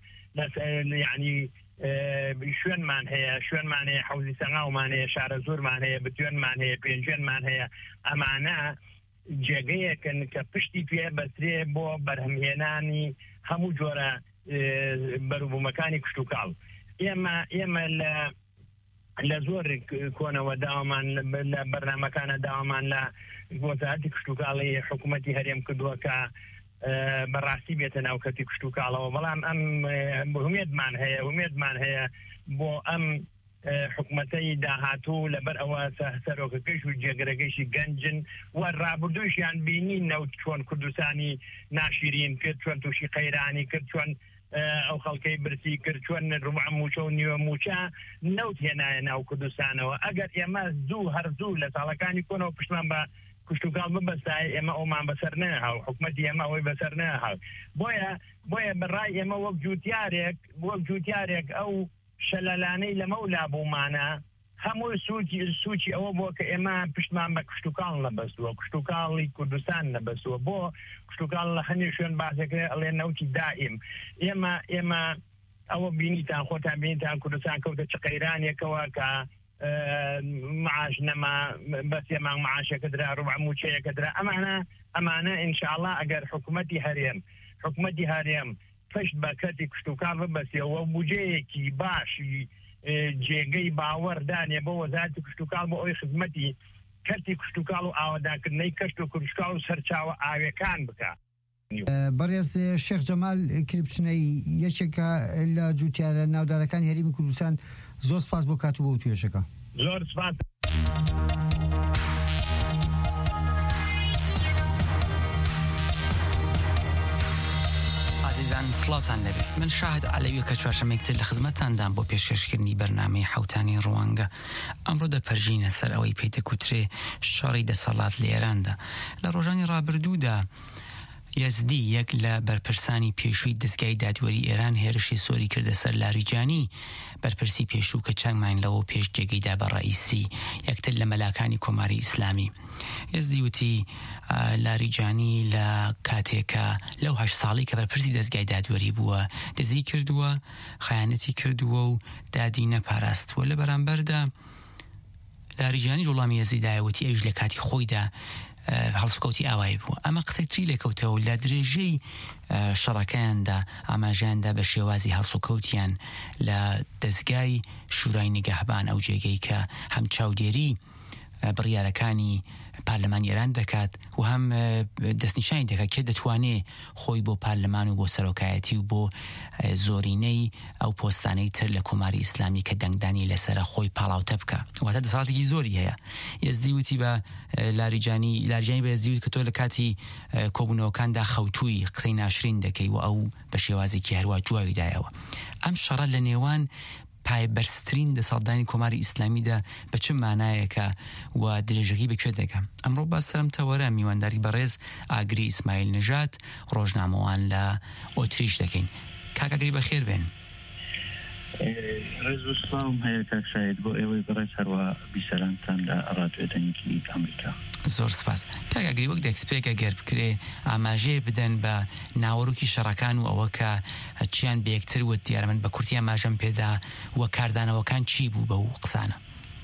یعنی شوێنمان هەیە حوزی سەنگاومان هەیە شارە زۆرمان هەیە بتوێنمان هەیە پێنجێنمان هەیە ئەمانە جێگەیەکن کە پشتی پێ بەسترێ بۆ بەرهەمهێنانی هەموو جۆرە بەروبوومەکانی کوشتوکاڵ ئێمە لە زۆر کۆنەوە داوامان لە بەرنامەکانە داوامان لە وەزارەتی کوشتوکاڵی حکوومەتی هەرێم کردووە کە بەڕاستی بێتە ناو کەرتی کوشتوکاڵەوە بەڵام ئەم هومێدمان هەیە بۆ ئەم حکوومەتەی داهاتوو لەبەر ئەوە سەرۆکەکەش و جێگەرەکەیشی گەنجن و ڕابردووشیان بینی نەوت چۆن کوردستانی ناشرین کرد چۆن تووشی قەیرانی کرد چۆن ئەو خەڵکەی برسی کرد چۆن ڕوبع موچە و نیوە موچە نەوت هێنایە ناو کوردستانەوە ئەگەر ئێمە هەرزوو لە ساڵەکانی کۆنەوە پشتمان بە کوشتوکاڵ ببەستای ئێمە ئەومان بەسەر نەهاو حکومەتی ئێمە ئەوەی بەسەر نەهاو بۆیە بەڕای ئێمە وەک جوتیارێک ئەو شەلەلانەی لەمە لابوومانە هەموو سوچی ئەوە بۆ کە ئێمە پشتمان بە کوشتوکاڵ نەبەستووە کوشتوکاڵی کوردستان نەبەستووە بۆ کوشتوکاڵ لە هەنی شوێن باسەکە ئەڵێ نەوتی دائیم ئێمە ئەوە بینیتان خۆتان بینیتان کوردستان کەوتە چ قەیرانێکەوە کە معاش نەما بەس ئێمان معاشێکە درا ڕوبع موچەیەکە درا ئەمانە ئینشاءڵڵا ئەگەر حکومەتی هەرێم پشت بە کەرتی کوشتوکاڵ ببەستێەوە بودجەیەکی باشی جێگەی باوەڕدانێ بۆ وەزارەتی کوشتوکاڵ بۆ ئەوی خزمەتی کەرتی کشتتوکاڵ و ئاواداکردنەی کەشت و کوروشکاڵ و سەرچاوە ئاوەکان بکە. بەڕێز شێخ جەمال کلیپچنەی یەکێکە لە جوتیارە ناودارەکانی هەرێمی کوردستان زۆر سپاس بۆ کات و بۆ توێژەکە. زۆر سپاس. سڵاتان لەبێ من شاهد عەلەویە کە چوارشەمێکتر لە خزمەتاندان بۆ پێشکەشکردنی بەرنامەی حوتانی ڕوانگە ئەمڕۆ دەپەرژینە سەر ئەوەی پێدەکوترێ شەڕی دەسەڵات لە ئێراندا. لە ڕۆژانی ڕابردوودا یەزدی یەک لە بەرپرسانی پێشووی دەستگای دادوەری ئێران هێرشی سۆری کردە سەر لاریجانی بەرپرسی پێشوو کە چەندمان لەوە پێش جێگەیدا بە ڕئیسی یەکتر لە مەلاکانی کۆماری ئیسلامی. یەزدی وتی لاریجانی لە کاتێکە لەو 8 ساڵی کە بەرپرسی دەستگای دادوەری بووە دزی کردووە، خەیانەتی کردووە و دادی نەپاراستووە. لە بەرامبەردا لاریجانی وەڵامی یەزیدایەوەتی ئەویش لە کاتی خۆیدا هەڵسوکەوتی ئاوای بوو. ئەمە قسەی تری لێکەوتەوە لە درێژەی شەڕەکەیاندا ئاماژیاندا بە شێوازی هەڵسوکەوتیان لە دەستگای شورای نیگەهبان ئەو جێگەی کە هەم چاودێری بڕیارەکانی پارلەمانی ئێران دەکات و هەم دەستنیشانی دەکات کە دەتوانێت خۆی بۆ پارلەمان و بۆ سەرۆکایەتی و بۆ زۆرینەی ئەو پۆستانەی تر لە کۆماری ئیسلامی کە دەنگدانی لەسرە خۆی پاڵاوتە بکە. واتە دەسەڵاتێکی زۆری هەیە. یەزدی وتی بە لاریجانی بە یەزدی وتی کە تۆ لە کاتی کۆبوونەوەکاندا خەوتووی قسەی ناشرین دەکەی و ئەو بە شێوازێکی هەروە جواویدایەوە. ئەم شەڕە لە نێوان پایبەرزترین دەسەڵاتدانی کۆماری ئیسلامیدا بە چ مانایەکە و درێژەکەی بەکوێ دەکەم. ئەمڕۆ باس سەرمتەوەرە میوانداری بەڕێز ئاگری ئیسماعیل نژاد ڕۆژنامەوان لە ئۆتریش دەکەین. کاک ئاگری بەخێر بێن. ڕێز و سڵام هەیە کاک شاید بۆ ئێوەی بەڕێز هەروە بیسەرانتان لە ڕادیۆدەنگی ئەمریکا. زۆر سپاس. کاک ئاگری وەک دەکسپێکە گەر بکرێ ئاماژەیە بدەن بە ناوەڕووکی شەڕەکان و ئەوە کە چیان بە یەکتر وت دیارە من بە کورتی ئاماژەم پێدا وە کاردانەوەکان چی بوو بەو قسانە؟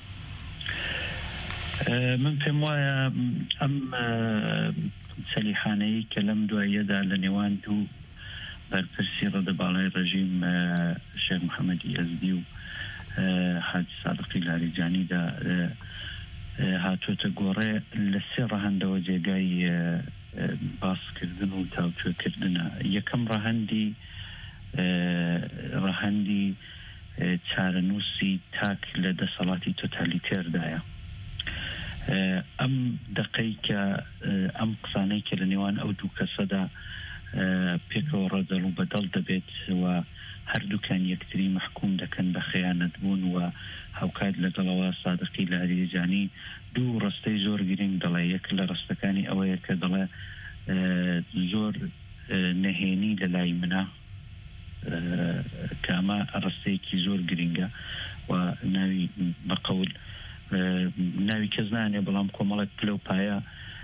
من پێم وایە ئەم سەلیحانەی کە لەم دواییەدا لە نێوان دوو بەرپرسی ڕەدەباڵای ڕژیم شێخ محەممەدی یەزدی و حاجی سادقی لاریجانیدا هاتوۆتە گۆڕێ لە 3 ڕەهەندەوە جێگای باسکردن و تاوتوێکردنە. یەکەم ڕەهەندی چارەنووسی تاک لە دەسەڵاتی تۆتالیتێردایە. ئەم دقەی کە ئەم قسانەی کە لە نێوان ئەو دوو کەسەدا پێکەوە ڕەدەڵ و بەدەڵ دەبێت و هەردووکان یەکتری محکوم دەکەن بە خەیانەت بوون و هاوکات لەگەڵەوە سادقی لاریجانی دوو ڕستەی زۆر گرنگ دەڵێ. یەک لە ڕستەکانی ئەوەیە کە دەڵێ زۆر نەهێنی لە لای منە کە ئەمە ڕستەیەکی زۆر گرنگە و ناوی بەقەول ناوی کەس نانێ بەڵام کۆمەڵێک پلەپایە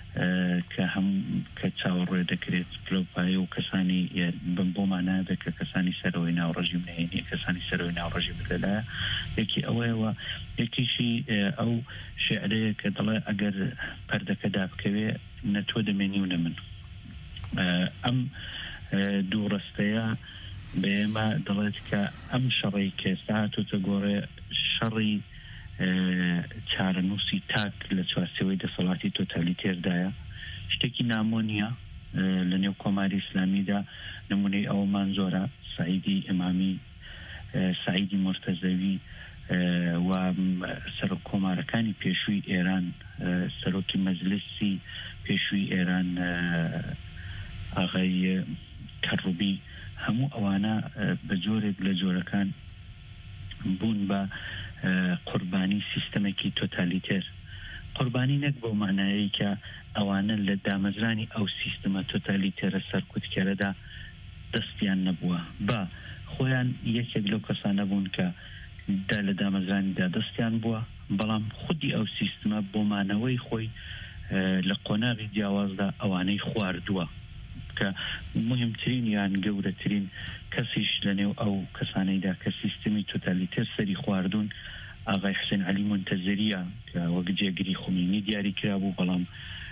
کە چاوەڕێ دەکرێت پلەپایە و کەسانی بۆمان نابێت کە کەسانی سەرەوەی ناو ڕژیم نهێنی کەسانی سەرەوەی ناو ڕژیم بدەلایە. یەکی ئەوەیەوە یەکیشی ئەو شعرەیە کە دەڵێ ئەگەر پەردەکە دابکەوێ نەتۆ دەمێنی و نە من. ئەم دوو ڕستەیە بێمە دەڵێت کە ئەم شەڕی کە ئێستا هاتووتە گۆڕێ شەڕی چارەنووسی تاک لە چوارچێوەی دەسەڵاتی تۆتالیتێردایە شتێکی نامۆ نییە لە نێو کۆماری ئیسلامیدا. نمونەی ئەومان زۆرە سعیدی ئیمامی، سعیدی مرتەزەوی و سەرۆک کۆمارەکانی پێشووی ئێران، سەرۆکی مەجلیسی پێشووی ئێران ئاغای کەڕوبی، هەموو ئەوانە بە جۆرێک لە جۆرەکان بوون بە قوربانی سیستەمێکی تۆتالیتێر. قوربانی نەک بۆ معنایی کە ئەوانە لە دامەزرانی ئەو سیستەمە تۆتالیتێرە سەرکوتکێرەدا دەستیان نەبووە، بە خۆیان یەکێک لەو کەسانە بوون کە لە دامەزرانیدا دەستیان بووە، بەڵام خودی ئەو سیستەمە بۆ مانەوەی خۆی لە قۆناغی جیاوازدا ئەوانەی خواردووە کە مهمترین یان گەورەترین کەسیش لە نێو ئەو کەسانەیدا کە سیستەمی تۆتالیتێر سەری خواردوون ئاغای حسێن عەلی مونتەزەریە کە وەک جێگری خومینی دیاری کرا بوو، بەڵام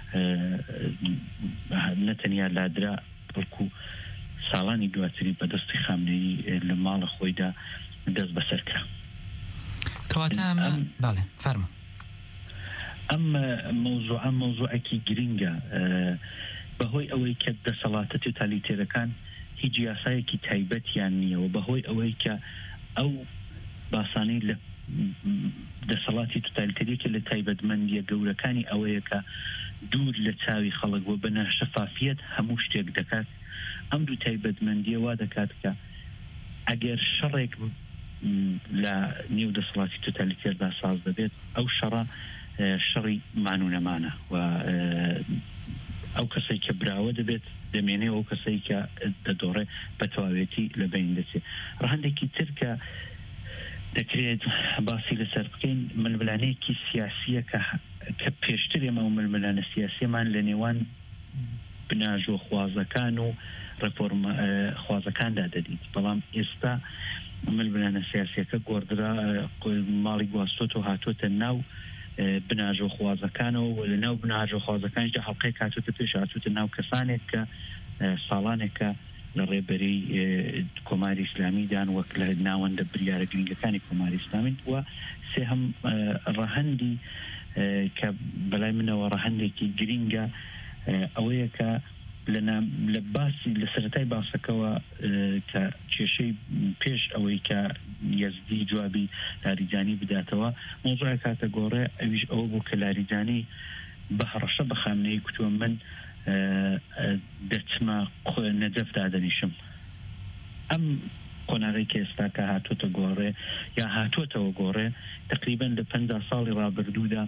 نەتەنیا لادرا بەڵکو ساڵانی دواتری بەدەستی خامنەیی لە ماڵە خۆیدا دەست بەسەر کرا. کەواتە باڵێ فەرمە. ئەم مۆزوعەکی گرینگە بەهۆی ئەوەی کە دەسەڵاتە توتالیتێرەکان هیچ یاسایەکی تایبەتیان نییەوە بەهۆی ئەوەی کە ئەو باسانەی لە دەسەڵاتی توتالیتەریەکە لە تایبەتمەندیە گەورەکانی ئەوەیە کە دوور لە چاوی خەڵک بۆ بەنە شەفافیەت هەموو شتێک دەکات ئەم دوو تایبەتمەندیە وا دەکات کە ئەگەر شەڕێک لە نێو دەسەڵاتی توتالیتێردا ساز دەبێت ئەو شەڕە شەڕی مانوونەمانە و ئەو کەسەی کە براوە دەبێت دەمێنێ ئەو کەسەی کە دەدۆڕێ بە تەواوێتی لە بین دەچێت ڕەهەندێکی تر کە دەکرێت باسی لەسەر بکەین ململانەیەکی سیاسیە کە پێشتر ئێمە و ململانە سیاسیمان لە نێوان بناژۆ خوازەکان و ڕێفۆرم خوازەکاندا دەدیت بەڵام ئێستا ململانە سیاسیەکە گۆڕدرا ماڵی گواستۆت و هاتوۆتە ناو بناژۆ خوازەکانەوە و لە ناو بناژۆ خوازەکانیشدا هەڵقەی هاتوۆتە پێش هاتوۆتە ناو کەسانێک کە ساڵانێکە لە ڕێبەری کۆماری ئیسلامیدان وەک لە ناوەندە بریارە گرنگەکانی کۆماری ئیسلامی وە سێ هەم ڕەهەندی کە بەلای منەوە ڕەهەندێکی گرینگە ئەوەیە کە لە باسی لە سەرەتای باسەکەەوە کە کێشەی پێش ئەوەی کە یەزدی جوابی لاریجانی بداتەوە مۆزوعی کاتە گۆڕێ ئەویش ئەوە بوو کە لاریجانی بە هەڕەشە بە خامنەی کوتووە من دەچمە نەجەف دادەنیشم ئەم قۆناغی کە ئێستا کە هاتوۆتە گۆڕێ یا هاتوۆتەوە گۆڕێ تقریبەن لە 50 ساڵی ڕابردوودا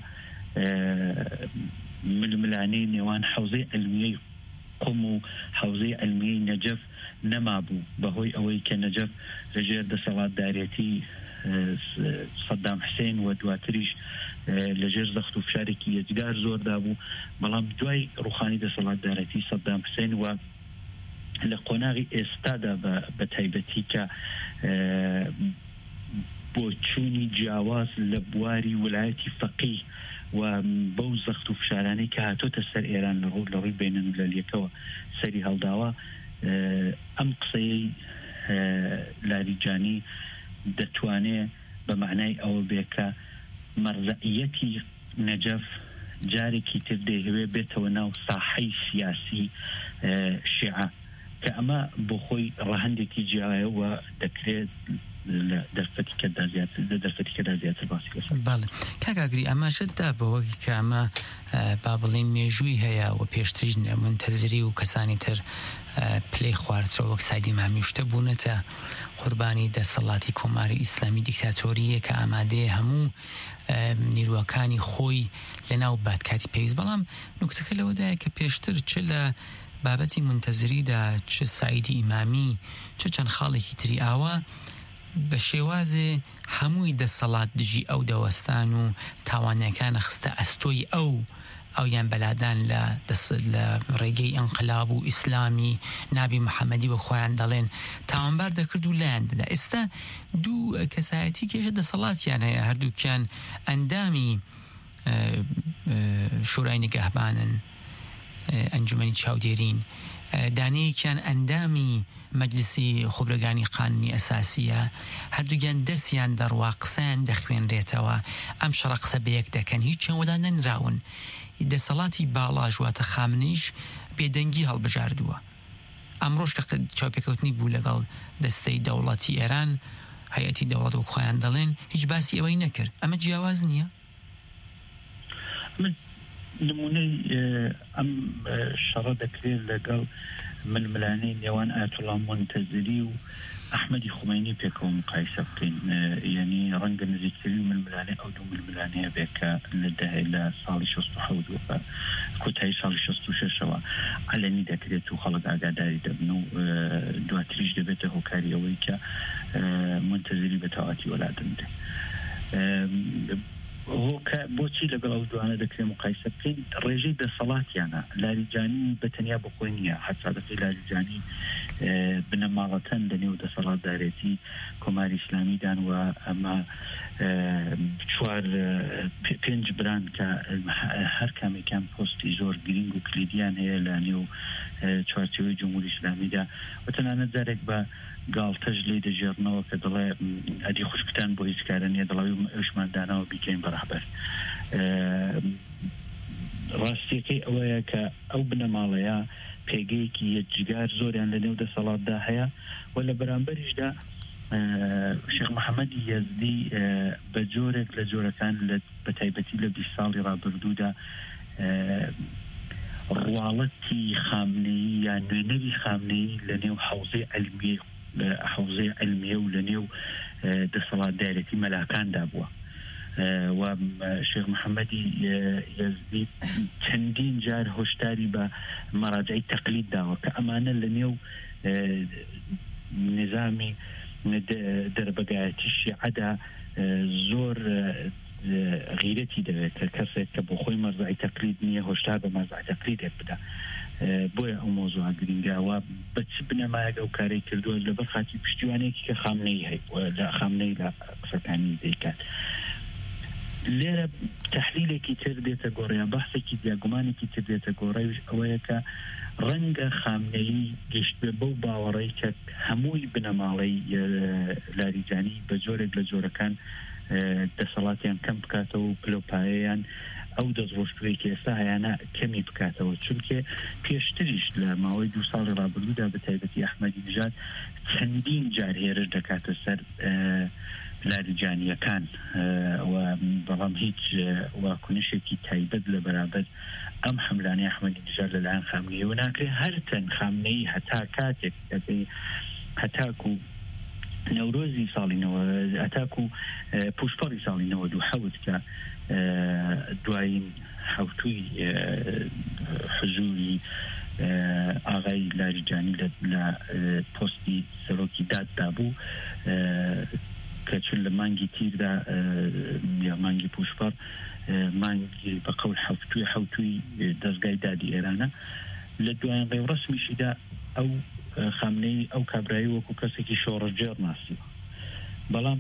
ململانەی نێوان حوزەی ئەلمیەی قم و حوزەی ئەلمیەی نەجەف نەما بوو بەهۆی ئەوەی کە نەجەف لەژێر دەسەڵاتدارێتی سەدام حسێن و دواتریش لەژێر زەخت و فشارێکی یەجگار زۆردا بوو بەڵام دوای ڕوخانی دەسەڵاتدارەتی سەدام حسێن و لە قۆناغی ئێستادا بە تایبەتی کە بۆ چوونی جیاواز لە بواری ویلایەتی فەقیه و بەو زەخت و فشارانەی کە هاتۆتە سەر ئێران لە ڕووی بینەملەلیەکەوە سەری هەڵداوە ئەم قسەی لاریجانی دەتوانێت بە معنای ئەوە بێ کە مەرجعیەتی نەجەف جارێکی تر دەیەوێت بێتەوە ناو ساحەی سیاسی شیعە کە ئەمە بۆ خۆی ڕەهەندێکی جیایەوە دەکرێت دەرفەتیکەدا زیاتر باسی لەسەر بەڵێ کاکاگری ئەمەشتدا بەوەکی کە ئەمە با بڵێن مێژووی هەیە و پێشتریش منتەزری و کەسانی تر پلەی خواردرەوە وەک سایدی مامیشتە بوونەتە قوربانی دەسەڵاتی کۆماری ئیسلامی دیکتاتۆریە کە ئامادەیە هەموو نیروەکانی خۆی لە ناو بادکاتی پێویست بەڵام نوکتەکە لەوەدایە کە پێشتر چ لە بابەتی منتەزریدا چ سایدی ئیمامی چ چەند خاڵێکی تری ئاوا بە شێوازێ هەمووی دەسەڵات دژی ئەو دەوەستان و تاوانیەکانە خستە ئەستۆی ئەویان بەلادان لە ڕێگەی ئەنقلاب و ئیسلامی نابی محەممەدی بە خۆیان دەڵێن تاوانبار دەکرد و لایەن دەدا ئێستا دوو کەسایەتی کێشە دەسەڵاتیان هەیە هەردووکیان ئەندامی شورای نیگەهبانن ئەنجومەنی چاودێرین دانەیەکیان ئەندامی مەجلیسی خۆبرەگانی قانونی ئەساسیە هەردووگیان دەستیان دەڕوا قسەیان دەخوێنرێتەوە ئەم شەڕە قسە بەیەک دەکەن هیچ چەوەدا نەنراون دەسەڵاتی باڵاژ واتە خامنەیش بێدەنگی هەڵبژاردووە ئەمڕۆژ کە چاوپێکەوتنی بوو لەگەڵ دەستەی دەوڵەتی ئێران هەیەتی دەوڵەت و خۆیان دەڵێن هیچ باسی ئەوەی نەکرد ئەمە جیاواز نییە نمونەی ئەم شەڕە دەکرێت لەگەڵ ململانەی نێوان ئایەتوڵا منتەزری و ئەحمەدی خومەینی پێکەوە مقایسە بکەین یعنی ڕەنگە نزیکترین ململانەی ئەو دوو ململانەیە بێ کە لە ساڵی 67 و کۆتایی ساڵی 66ەوە عەلەنی دەکرێت و خەڵک ئاگاداری دەبن و دواتریش دەبێتە هۆکاری ئەوەی کە منتەزری بە تەواتی وەلادن دێ بۆچی لەگەڵ ئەو دوانە دەکرێت مقایسە بکەین ڕێژەی دەسەڵاتیانە لاریجانی بەتەنیا بخۆی نییە حەسادەقی لاریجانی بنەماڵەتەن لەنێو دەسەڵاتدارێتی کۆماری ئیسلامیدان و ئەمە پێنج بران کە هەر کامێکیان پۆستی زۆر گرنگ و کلیدیان هەیە لە نێو چوارچێوەی جمهوری ئیسلامیدا و تەنانەت جارێک بە گاڵتەش لێ دەژێڕنەوە کە دەڵێ ئەدی خوشکتان بۆ هیچ کارە نییە دەڵاوی ئەوشماندانەوە بیکەین بە ڕەهبەر ڕاستیەکەی ئەوەیە کە ئەو بنەماڵەیە پێگەیەکی یەکجگار زۆریان لە نێو دەسەڵاتدا هەیە و لە بەرامبەریشدا شێخ محەممەدی یەزدی بە جۆرێک لە جۆرەکان بە تایبەتی لە 20 ساڵی ڕابردوودا ڕواڵەتی خامنەیی یان نوێنەری خامنەیی لە نێو حوزەی علمیە و لە نێو دەسەڵاتدارەتی مەلاکاندا بووە و شێخ محەممەدی یەزدی چەندین جار هۆشداری بە مەراجعی تەقلید داوە کە ئەمانە لە نێو نظامی دەربەگایەتی شیعەدا زۆر غیرەتی دەوێت کە کەسێک کە بۆ خۆی مەرزعی تەقلید نییە هۆشدار بە مەرزعی تەقلیدێک بدا بۆیە ئەو مۆزوع گرنگاوە بە چ بنەمایەک ئەو کارەی کردووە لەبەر خاتی پشتیوانێکی کە خامنەی هەیە لە خامنەی لە قسەکانی دەیکات لێرە تحلیلێکی تر دێتە گۆڕیان بەحسێکی دیاگومانێکی تر دێتە گۆڕی ئەوەیە کە ڕەنگە خامنەیی گەشت بێ بەو باوەڕەی کە هەمووی بنەماڵەی لاریجانی بە جۆرێک لە جۆرەکان دەسەڵاتیان کەم بکاتەوە و پلۆپایەیان ئەو دەستڕۆشتوەیەکی ئێستا هەیەە کەمی بکاتەوە چونکە پێشتریش لە ماوەی 2 ساڵی ڕابردوودا بە تایبەتی ئەحمەدی نژاد چەندین جار هێرش دەکاتە سەر لاریجانیەکان و بەڵام هیچ واکنشێکی تایبەت لە بەرابەر ئەم حملانەی ئەحمەدی نژاد لەلایەن خامنەیەوە ناکرێت هەرچەند خامنەی هەتا کاتێک هەتاکو نەورۆزی ساڵینەوە ئەتاکو پوشپەڕی ساڵینەوە 2007 کە دوایین حوتوی حزوری ئاغای لاریجانی لە پۆستی سەرۆکی داددا بوو کە چون لە مانگی تیردا یا مانگی پوشپەڕ مانگی بە قەول حوتوی دەستگای دادی ئێرانە لە دوایین ڕێوڕەسمیشیدا ئەو خامنەی ئەو کابرایی وەکو کەسێکی شۆڕەجێڕ ناسیوە بەڵام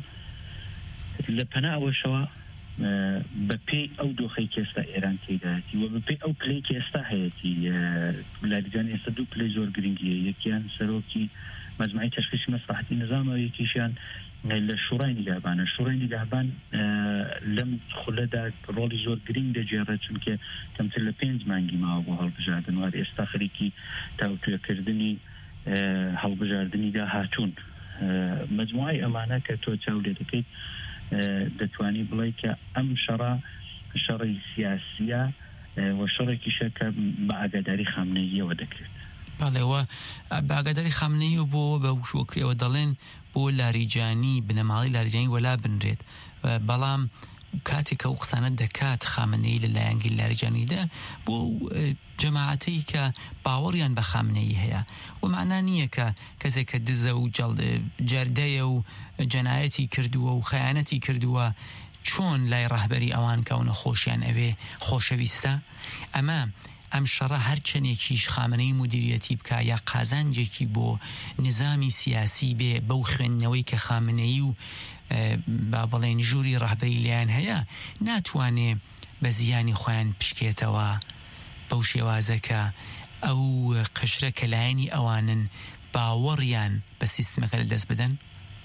لە پەنا ئەوەشەوە بە پێی ئەو دۆخەی کێستا ئێران تێداەتی و بە پێی ئەو پلەی ئێستا هەیەی لاریجان ئێستا دوو پلەی زۆر گرنگیە یەکیان سەرۆکی مەجموعەی تەشخیصی مەسلحەتی نظامەوە یەکیشیان لە شوڕای نیگهبانە شوڕای نیگهبان لەم خولەدا ڕۆڵی زۆر گرنگ دەجێڕێت چونکە کەمتر لە 5 مانگی ماوە بۆ هەڵبژاردن وار ئێستا خەریکی تاوتوێکردنی هەڵبژاردننیدا هاتوون مجموعی ئەمانە کە تۆ چاو لێ دەکەیت دەتوانی بڵێ کە ئەم شەڕی سیاسیە و شەڕێکی شەکە بە ئاگاداری خامنەییەوە دەکرێت بەڵێەوە باگەداری خامنەی و بۆ بە وشۆکرێەوە دەڵێن بۆ لاریجانی بنەماڵی لاریجانی وەلا بنرێت بەڵام کاتێکە و قسانە دەکات خامنەی لە لایەنگی لاریجانیدا بۆ جەماعەتەی کە باوەڕیان بە خامنەی هەیە و معنا نییە کە کەسێک کە دزە و جەردەیە و جەنایەتی کردووە و خەیانەتی کردووە چۆن لای ڕەهبەری ئەوان کەونە خۆشیان ئەوێ خۆشەویستە ئەم شەڕە هەر چەندێکیش خامنەی مدیریەتی بکە یا قازانجێکی بۆ نظامی سیاسی بێ بەو خوێندنەوەی کە خامنەی و با بڵێن ژووری ڕەهبەری لایەن هەیە ناتوانێ بە زیانی خۆیان پشکێتەوە بەو شێوازەکە ئەو قشرە کە لایەنی ئەوانن باوەڕیان بە سیستمەکە لە دەست بدەن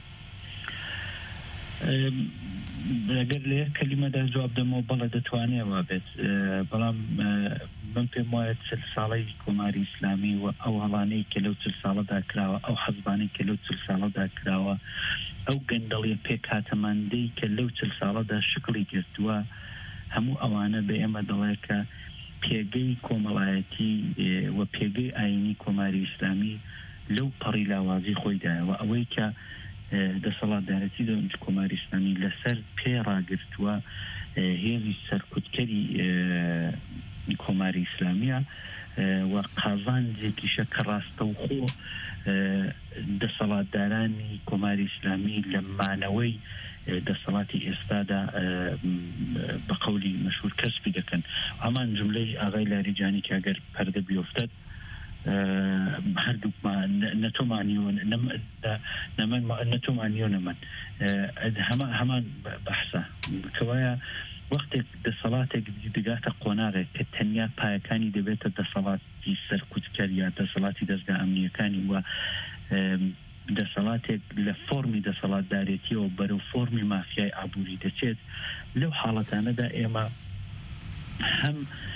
ئەگەر لە یەک کەلیمەدا جواب دەمەوە بەڵێ دەتوانێت وا بێت بەڵام من پێم وایە 40 ساڵەی کۆماری ئیسلامی و ئەو هەڵانەی کە لەو 40 ساڵەدا کراوە ئەو حەزبانەی کە لەو 40 ساڵەدا کراوە ئەو گەندەڵیە پێک هاتەماندەی کە لەو 40 ساڵەدا شکڵی گرتووە هەموو ئەوانە بە ئێمە دەڵێ کە پێگەی کۆمەڵایەتی و پێگەی ئاینی کۆماری ئیسلامی لەو پەڕی لاوازی خۆیدایەوە ئەوەی کە دەسەڵاتدارەتی دەونج کۆماری ئیسلامی لەسەر پێ ڕاگرتووە هێزی سەرکوتکەری کۆماری ئیسلامیە و قازانجێکیشە کە ڕاستەوخۆ دەسەڵاتدارانی کۆماری ئیسلامی لە مانەوەی دەسەڵاتی ئێستادا بە قەولی مەشهور کەسبی دەکەن ئەمان جملەی ئاغای لاریجانی کە ئەگەر پەردە بیفتد هەردووکمان نەتۆمانیۆ نەتۆمانیۆ نەمەن هەمان بەحسە کەوایە وەختێک دەسەڵاتێک دەگاتە قۆناغێک کە تەنیا پایەکانی دەبێتە دەسەڵاتی سەرکوتکەر یا دەسەڵاتی دەستگا ئەمنیەکانی وە دەسەڵاتێک لە فۆرمی دەسەڵاتدارێتیەوە بەرەو فۆرمی مافیای ئابووری دەچێت لەو حاڵەتانەدا ئێمە هەم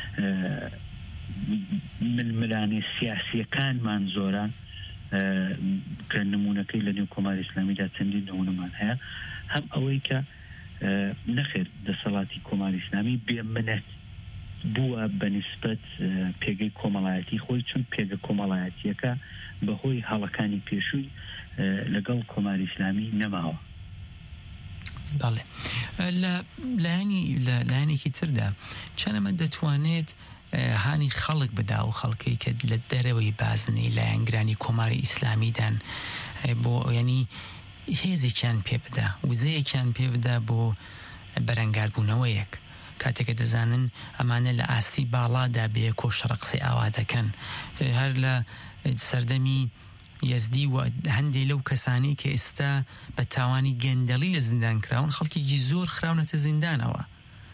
ململانێ سیاسیەکانمان زۆرە کە نمونونەکەی لە نێو کۆماری ئیسلامیدا چەندین نمونەمان هەیە هەم ئەوەی کە نەخێر دەسەڵاتی کۆماری ئیسلامی بێمنەت بووە بەنسبەت پێگەی کۆمەڵایەتی خۆی چون پێگە کۆمەڵایەتیەکە بەهۆی هەڵەکانی پێشووی لەگەڵ کۆماری ئیسلامی نەماوە. بەڵێ لە لایەنێکی تردا چەنەمە دەتوانێت هانی خەڵک بدا و خەڵکی کە لە دەرەوەی بازنەی لایەنگرانی کۆماری ئیسلامیدان بۆ ینی هێزێکیان پێ بدا وزەیەکیان پێ بدا بۆ بەرەنگاربوونەوەیەک کاتێکە دەزانن ئەمانە لە ئاستی باڵادا بێ کۆشەڕقسەی ئاوا دەکەن هەر لە سەردەمی یەزدی و هەندێک لەو کەسانی کە ئێستا بە تاوانی گەندەڵی لە زیندان کراون خەڵکێکی زۆر خراونەتە زیندانەوە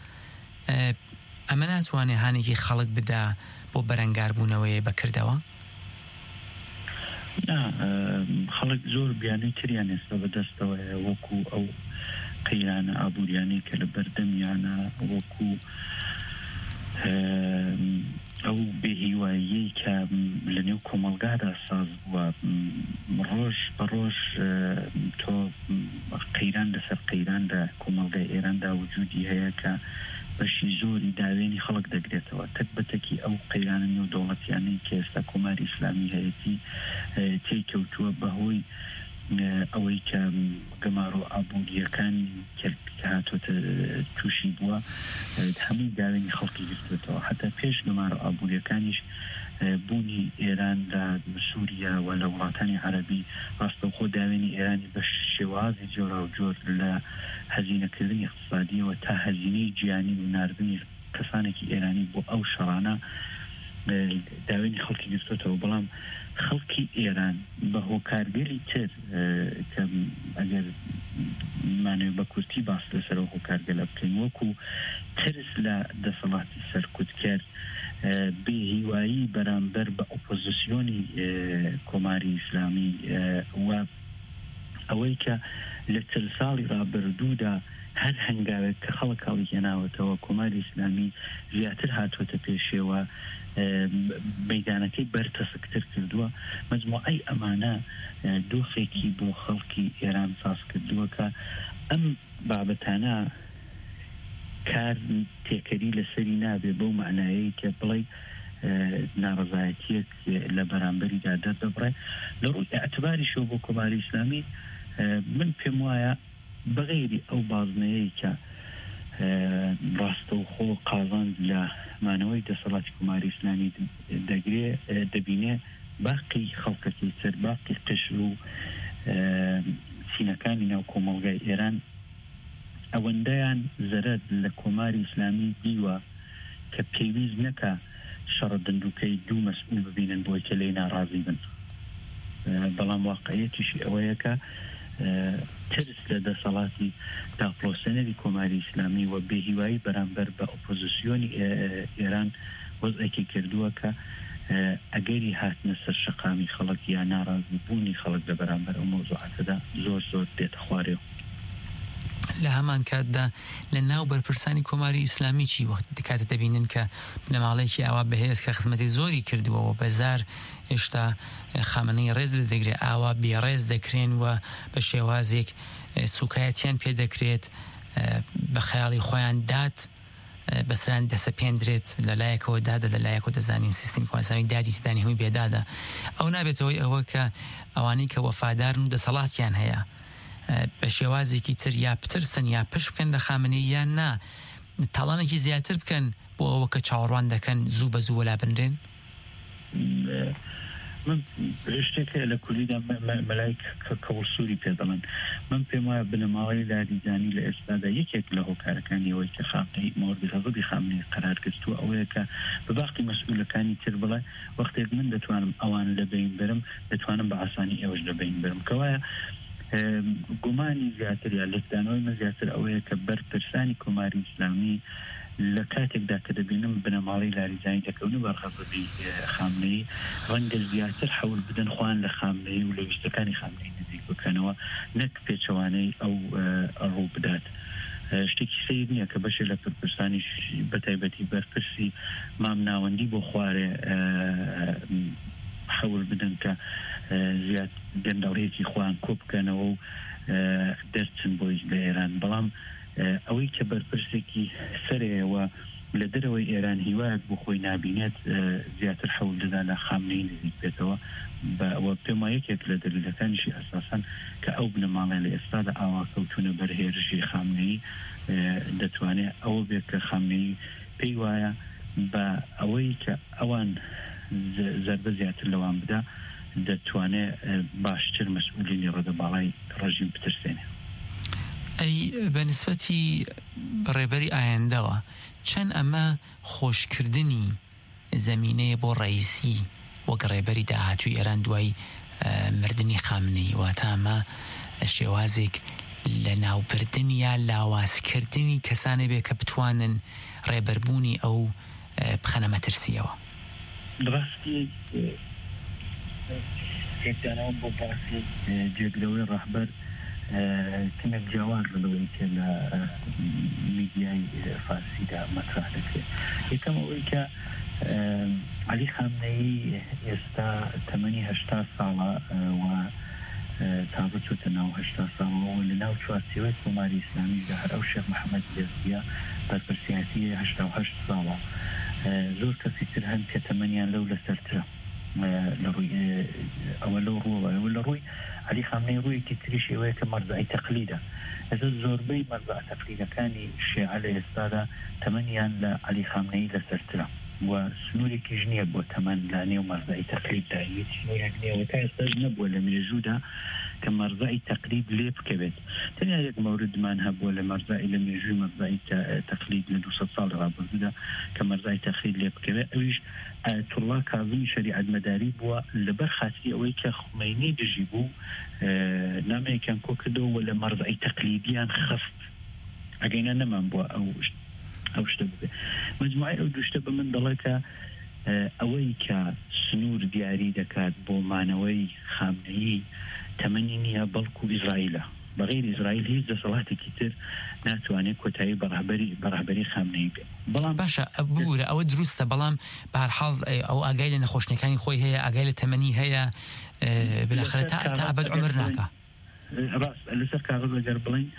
ئەمە ناتوانێ هانێکی خەڵک بدا بۆ بەرەنگاربوونەوەی بەکردەوە؟ خەڵک زۆر بیانەی تریان ئێستا بەدەستەوە وەکو ئەو قەیرانە ئابووریانەی کە لە بەردەمیانە وەکو ئەو بێهیواییەی کە لە نێو کۆمەلگادا ساز بووە ڕۆژ بە ڕۆژ تۆ قەیران لەسەر قەیراندا کۆمەلگای ئێراندا وجودی هەیە کە بەشی زۆری داوێنی خەڵک دەگرێتەوە تەک بەتەکی ئەو قەیرانە نێو دەوڵەتیانەی کە ئێستا کۆماری ئیسلامی هەیەتی تێکەوتووە بەهۆی ئەوەی کە گەمارۆ ئابووریەکانی هاتوۆتە تووشی بووە هەمووی داوێنی خەڵکی گرتوێتەوە حتا پێش گەمارۆ ئابووریەکانیش بوونی ئێران لە سووریا و لە وڵاتانی عەرەبی ڕاستەوخۆ داوێنی ئێرانی بە شێوازی جۆرا و جۆر لە هەزینەکردنی اقتصادیەوە تا هەزینەی گیانی و ناردنی کەسانێکی ئێرانی بۆ ئەو شەڕانە داوێنی خەڵکی گرتوێتەوە بەڵام خەڵکی ئێران بە هۆکارگەری تر کە ئەگەر مانێ بە کورتی باس لەسەرەوە هۆکارگەلە بکەین وەکو ترس لە دەسەڵاتی سەرکوتکرد بێهیوایی بەرامبەر بە ئۆپۆزیسیۆنی کۆماری ئیسلامی و ئەوەی کە لە چل ساڵی ڕابردوودا هەر هەنگاوێک کە خەڵک هەڵی هێناوەتەوە کۆماری ئیسلامی زیاتر هاتوۆتە پێشێوە مەیدانەکەی بەرتەسکتر کردووە مەجموعەی ئەمانە دۆخێکی بۆ خەڵکی ئێران ساز کردووە کە ئەم بابەتانە کار تێکەری لەسەری نابێ بەو معنایەی کە بڵێ ناڕەزایەتیەک لە بەرامبەریدا دەردەبڕێ لە ڕووی ئەعتباریشەوە بۆ کۆماری ئیسلامی من پێم وایە بەغێری ئەو بازنەیەی کە ڕاستەوخۆ قازاند لە مانەوەی دەسەڵاتی کۆماری ئیسلامی دەبینێ باقی خەڵکەکەی تر باقی قشر و سینەکانی ناو کۆمەڵگای ئێران ئەوەندەیان زەرەر لە کۆماری ئیسلامی دیوە کە پێویست نەکە شەڕە دندووکەی دوو مەسئول ببینن بۆی کە لێی ناڕازی بن بەڵام واقعیەتیشی ئەوەیە کە ترس لە دەسەڵاتی داپڵۆسەنەری کۆماری ئیسلامی و بێهیوایی بەرامبەر بە ئۆپۆزیسیۆنی ئێران وەزعێکی کردووە کە ئەگەری هاتنە سەر شەقامی خەڵک یا ناڕازی بوونی خەڵک لە بەرامبەر ئەو مۆزوعاتەدا زۆر زۆر دێتە خوارێەوە لە هەمان کاتدا لە ناو بەرپرسانی کۆماری ئیسلامی چی وەخت دکاتە دەبینن کە بنەماڵێکی ئاوا بەهێز کە خزمەتی زۆری کردووەوە بەزار هێشتا خامنەی ڕێز دەگرێت ئاوا بێڕێز دەکرێن و بە شێوازێک سوکایەتیان پێ دەکرێت بە خەیاڵی خۆیان دات بەسران دەسە پێندرێت لە لایەکەوە دادا لە لایەکەوە دەزانین سیستمی کۆمەرسامی دادی تدانی هەمووی بێدادا ئەو نابێتەوەی ئەوە کە ئەوانەی کە وەفادارن و دەسەڵاتیان هەیە بە شێوازێکی تر یا پترسن یا پشت بکەن لە خامنەی یان نا تاڵانێکی زیاتر بکەن بۆ ئەوە کە چاوەڕوان دەکەن زوو بە زوو وەلا بنرێن من شتێکە لە کولیدا مەلای کەوڵ سووری پێ دەڵێن من پێم وایە بنەماڵەی لاریزانی لە ئێستادا یەکێک لە هۆکارەکانی ئەوەی کە خاقەی مۆردی غەزەبی خامنەی قەرار گرتووە ئەوەیە کە بە باقی مەسئولەکانی تر بڵێ وەختێک من دەتوانم ئەوان لە بین برم دەتوانم بە ئاسانی ئێوەش لە بین برم کەوایە گومانی زیاتر یا لەدانەوەی مە زیاتر ئەوەیە کە بەرپرسانی کۆماری ئیسلامی لە کاتێکدا کە دەبینم بنەماڵی لاریزانی دەکەون و بەرغەزەبی خامنەی ڕەنگە زیاتر حەول بدەن خوان لە خامنەی و لە ویستەکانی خامنەی نزیک بکەنەوە نەک پێچەوانەی ئەو ڕوو بدات. شتێکی سیر نییە کە بەشێ لە پرپرسانی بەتایبەتی بەرپرسی مام ناوەندی بۆ خوارێ حەول بدەن کە زیات گەندەڵەیەکی خوان کۆ بکەنەوە و دەرچن بۆی لە ئێران. بەڵام ئەوەی کە بەرپرسێکی سەرەوە لە دەرەوەی ئێران هیوایەک بۆ خۆی نابینێت زیاتر حەول دەدا لە خامنەی نزیک بێتەوە. بەوە پێم وایە یەکێک لە دەلیلەکانیشی ئەساساً کە ئەو بنەماڵە لە ئێستادا ئاواکەوتونە بەرهێرشی خامنەی دەتوانێت ئەوە بێت کە خامنەی پێی وایە بە ئەوەی کە ئەوان زەربە زیاتر لەوان بدا دەتوانێت باشتر مەسئولینی ڕێدەباڵای ڕژیم بترسێنێ. ئەی بەنسبەتی ڕێبەری ئایندەوە چەند ئەمە خۆشکردنی زەمینەیە بۆ ڕئیسی وەک ڕێبەری داهاتووی ئێران دوای مردنی خامنەی واتە ئەمە شێوازێک لە ناوبردن یا لاوازکردنی کەسانێ بێ کە بتوانن ڕێبەربوونی ئەو بخەنە مەترسیەوە. ڕاستی یەکدانەوە بۆ باسی جێگرەوەی ڕەهبەر کەمێک جیاواز لەوەی کە لە میدیای فارسیدا مەطرح دەکرێت. یەکەم ئەوەی کە عەلی خامنەی ئێستا تەمەنی 80 ساڵە و تازە چوتە ناو 80 ساڵەوە لە ناو چوارچێوەی کۆماری ئیسلامیدا هەر ئەو شێخ محەممەد یەزدیە بەرپرسیاتی 88 ساڵە. زۆر کەسی تر هەن کە تەمەنیان لەو لەسەرترە لە ڕووی ئەوە لەو ڕووەوە لە ڕووی عەلی خامنەی ڕوویەکی تریش ئەوەیە کە مەرجعی تەقلیدە. ئێستا زۆربەی مەرجع تەقلیدەکانی شیعە لە ئێستادا تەمەنیان لە عەلی خامنەی لەسەرترە و سنوورێکیش نییە بۆ تەمەن لە نێو مەرجعی تەقلیددا. هیچ سنوورێک نییە تا ئێستاش نەبووە لە مێژوودا کە مەرجعی تەقلید لێ بکەوێت. تەنیا یەک مەوردمان هەبووە لە مەرجعی لە مێژووی مەرجعی تەقلید لە 200 ساڵ ڕابردوودا کە مەرجعی تەقلید لێ بکەوێت. ئەویش ئایەتوڵڵا کاظمی شەریعەت مەداری بووە لەبەر خاتی ئەوەی کە خومەینی دژی بوو نامەیەکیان کۆ کردەوە لە مەرجعی تەقلیدیان خەفت ئەگەینە نەمان بووە ئەو شتە ببێ. مجموعی ئەو دوشتە بە من دەڵێ کە ئەوەی کە سنوور دیاری دەکات بۆ مانەوەی خامنەیی تەمەنی نییە بەڵکو ئیزرائیلە. بەغیر ئیزرائیل هیچ دەسەڵاتێکی تر ناتوانێت کۆتایی بەڕەهبەری خامنەی بێت. بەڵام باشە بورە ئەوە دروستە، بەڵام بەهەرحاڵ ئەو ئاگای لە نەخۆشنەکانی خۆی هەیە، ئاگای لە تەمەنی هەیە، بلاخرە تا ئەبد عمر ناکە. ڕاست لەسەر کاغذ ئەگەر بڵین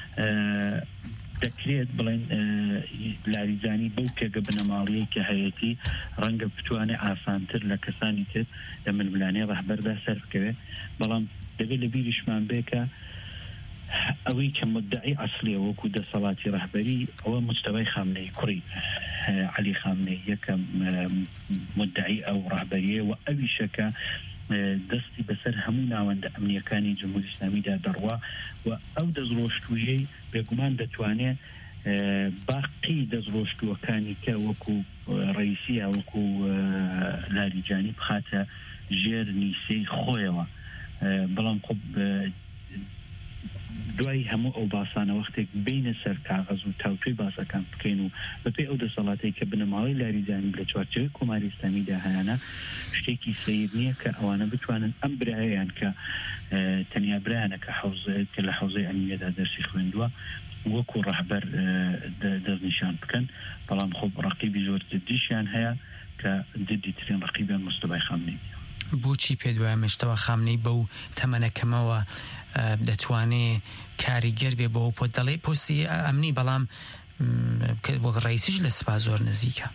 دەکرێت بڵێن لاریزانی بەو پێگە بنەماڵیەی کە هەیەی ڕەنگە بتوانێت ئاسانتر لە کەسانی تر لە ململانەی ڕەهبەردا سەر بکەوێت. بەڵام دەبێت لە بیریشمان بێکە ئەوەی کە مدعی ئەسلیە وەکو دەسەڵاتی ڕەهبەری ئەوە مستەوای خامنەی کوڕی عەلی خامنەی یەکەم مدعی ئەو ڕەهبەریە و ئەویشەکە دەستی بەسەر هەموو ناوەندە ئەمنیەکانی جمهوری ئیسلامیدا دەڕوا و ئەو دەستڕۆشتوویەی بێگومان دەتوانێت باقی دەستڕۆشتووەکانی کە وەکو ڕئیسیە وەکو لاریجانی بخاتە ژێر نیسەی خۆیەوە. بەڵام خۆ دوای هەموو ئەو باسانە وەختێک بینە سەر کاغەز و تاوتوی باسەکان بکەین و بەپێی ئەو دەسەڵاتی کە بنەماڵی لاریجانی لە چوارچێوەی کۆماری ئیسلامیدا هەیەە شتێکی سیر نییە کە ئەوانە بتوانن ئەم برایەیان کە تەنیا برایانە کە لە حوزەی ئەمنیەتدا دەرسی خوێندووە وەکو ڕەهبەر دەستنیشان بکەن. بەڵام خۆ ڕەقیبی زۆر جدیشیان هەیە کە جدیترین ڕەقیبیان مستەفای خامنەی. بۆچی پێ دوایە مشتەوە خامنەی بەو تەمەنەکەمەوە دەتوانێت کاریگەر بێ بۆ پۆ دەڵێ پۆستی ئەمنی، بەڵام وەک ڕئیسیش لە سوپا زۆر نزیکە.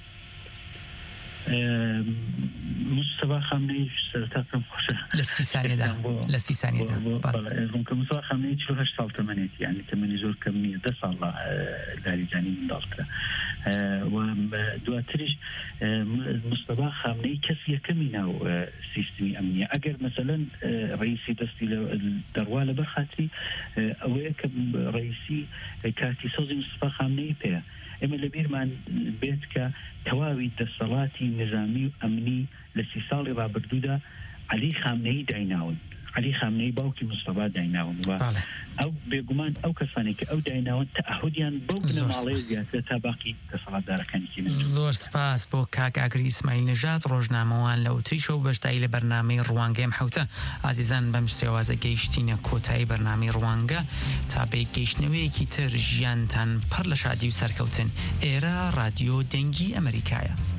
مستەفا خامنەی سەرەتا پێم خۆشە لە 30 سانیەدا مستەفا خامنەی 48 ساڵ تەمەنێتی، یعنی تەمەنی زۆر کەم نییە، 10 ساڵ لاریجانی منداڵترە. و دواتریش مستەفا خامنەی کەس یەکەمی ناو سیستمی ئەمنیە. ئەگەر مەسەلەن ڕئیسی دەستی دەڕوا لەبەر خاتری ئەوەیە کە ڕئیسی کاتی سەوزی مستەفا خامنەی پێە. ئێمە لەبیرمان بێت کە تەواوی دەسەڵاتی نظامی و ئەمنی لە 30 ساڵی ڕابردوودا عەلی خامنەی دایناون. علی خامنەی باوکی مستەفا دایناون و ئەو بێگومان ئەو کەسانی کە ئەو دایناون تەعهودیان بەو بنەماڵەیە زیاتر تا باقی دەسەڵاتدارەکانی زۆر سپاس بۆ کاک ئاگری ئیسماعیل نژاد ڕۆژنامەوان لە ئوتریشە و بەشداری لە بەرنامەی ڕوانگەی حوتە ئازیزان بەم شێوازە گەیشتینە کۆتایی بەرنامەی ڕوانگە تا بە گەیشتنەوەیەکی تر ژیانتان پڕ لە شادی و سەرکەوتن. ئێرە رادیۆ دەنگی ئەمریکایە.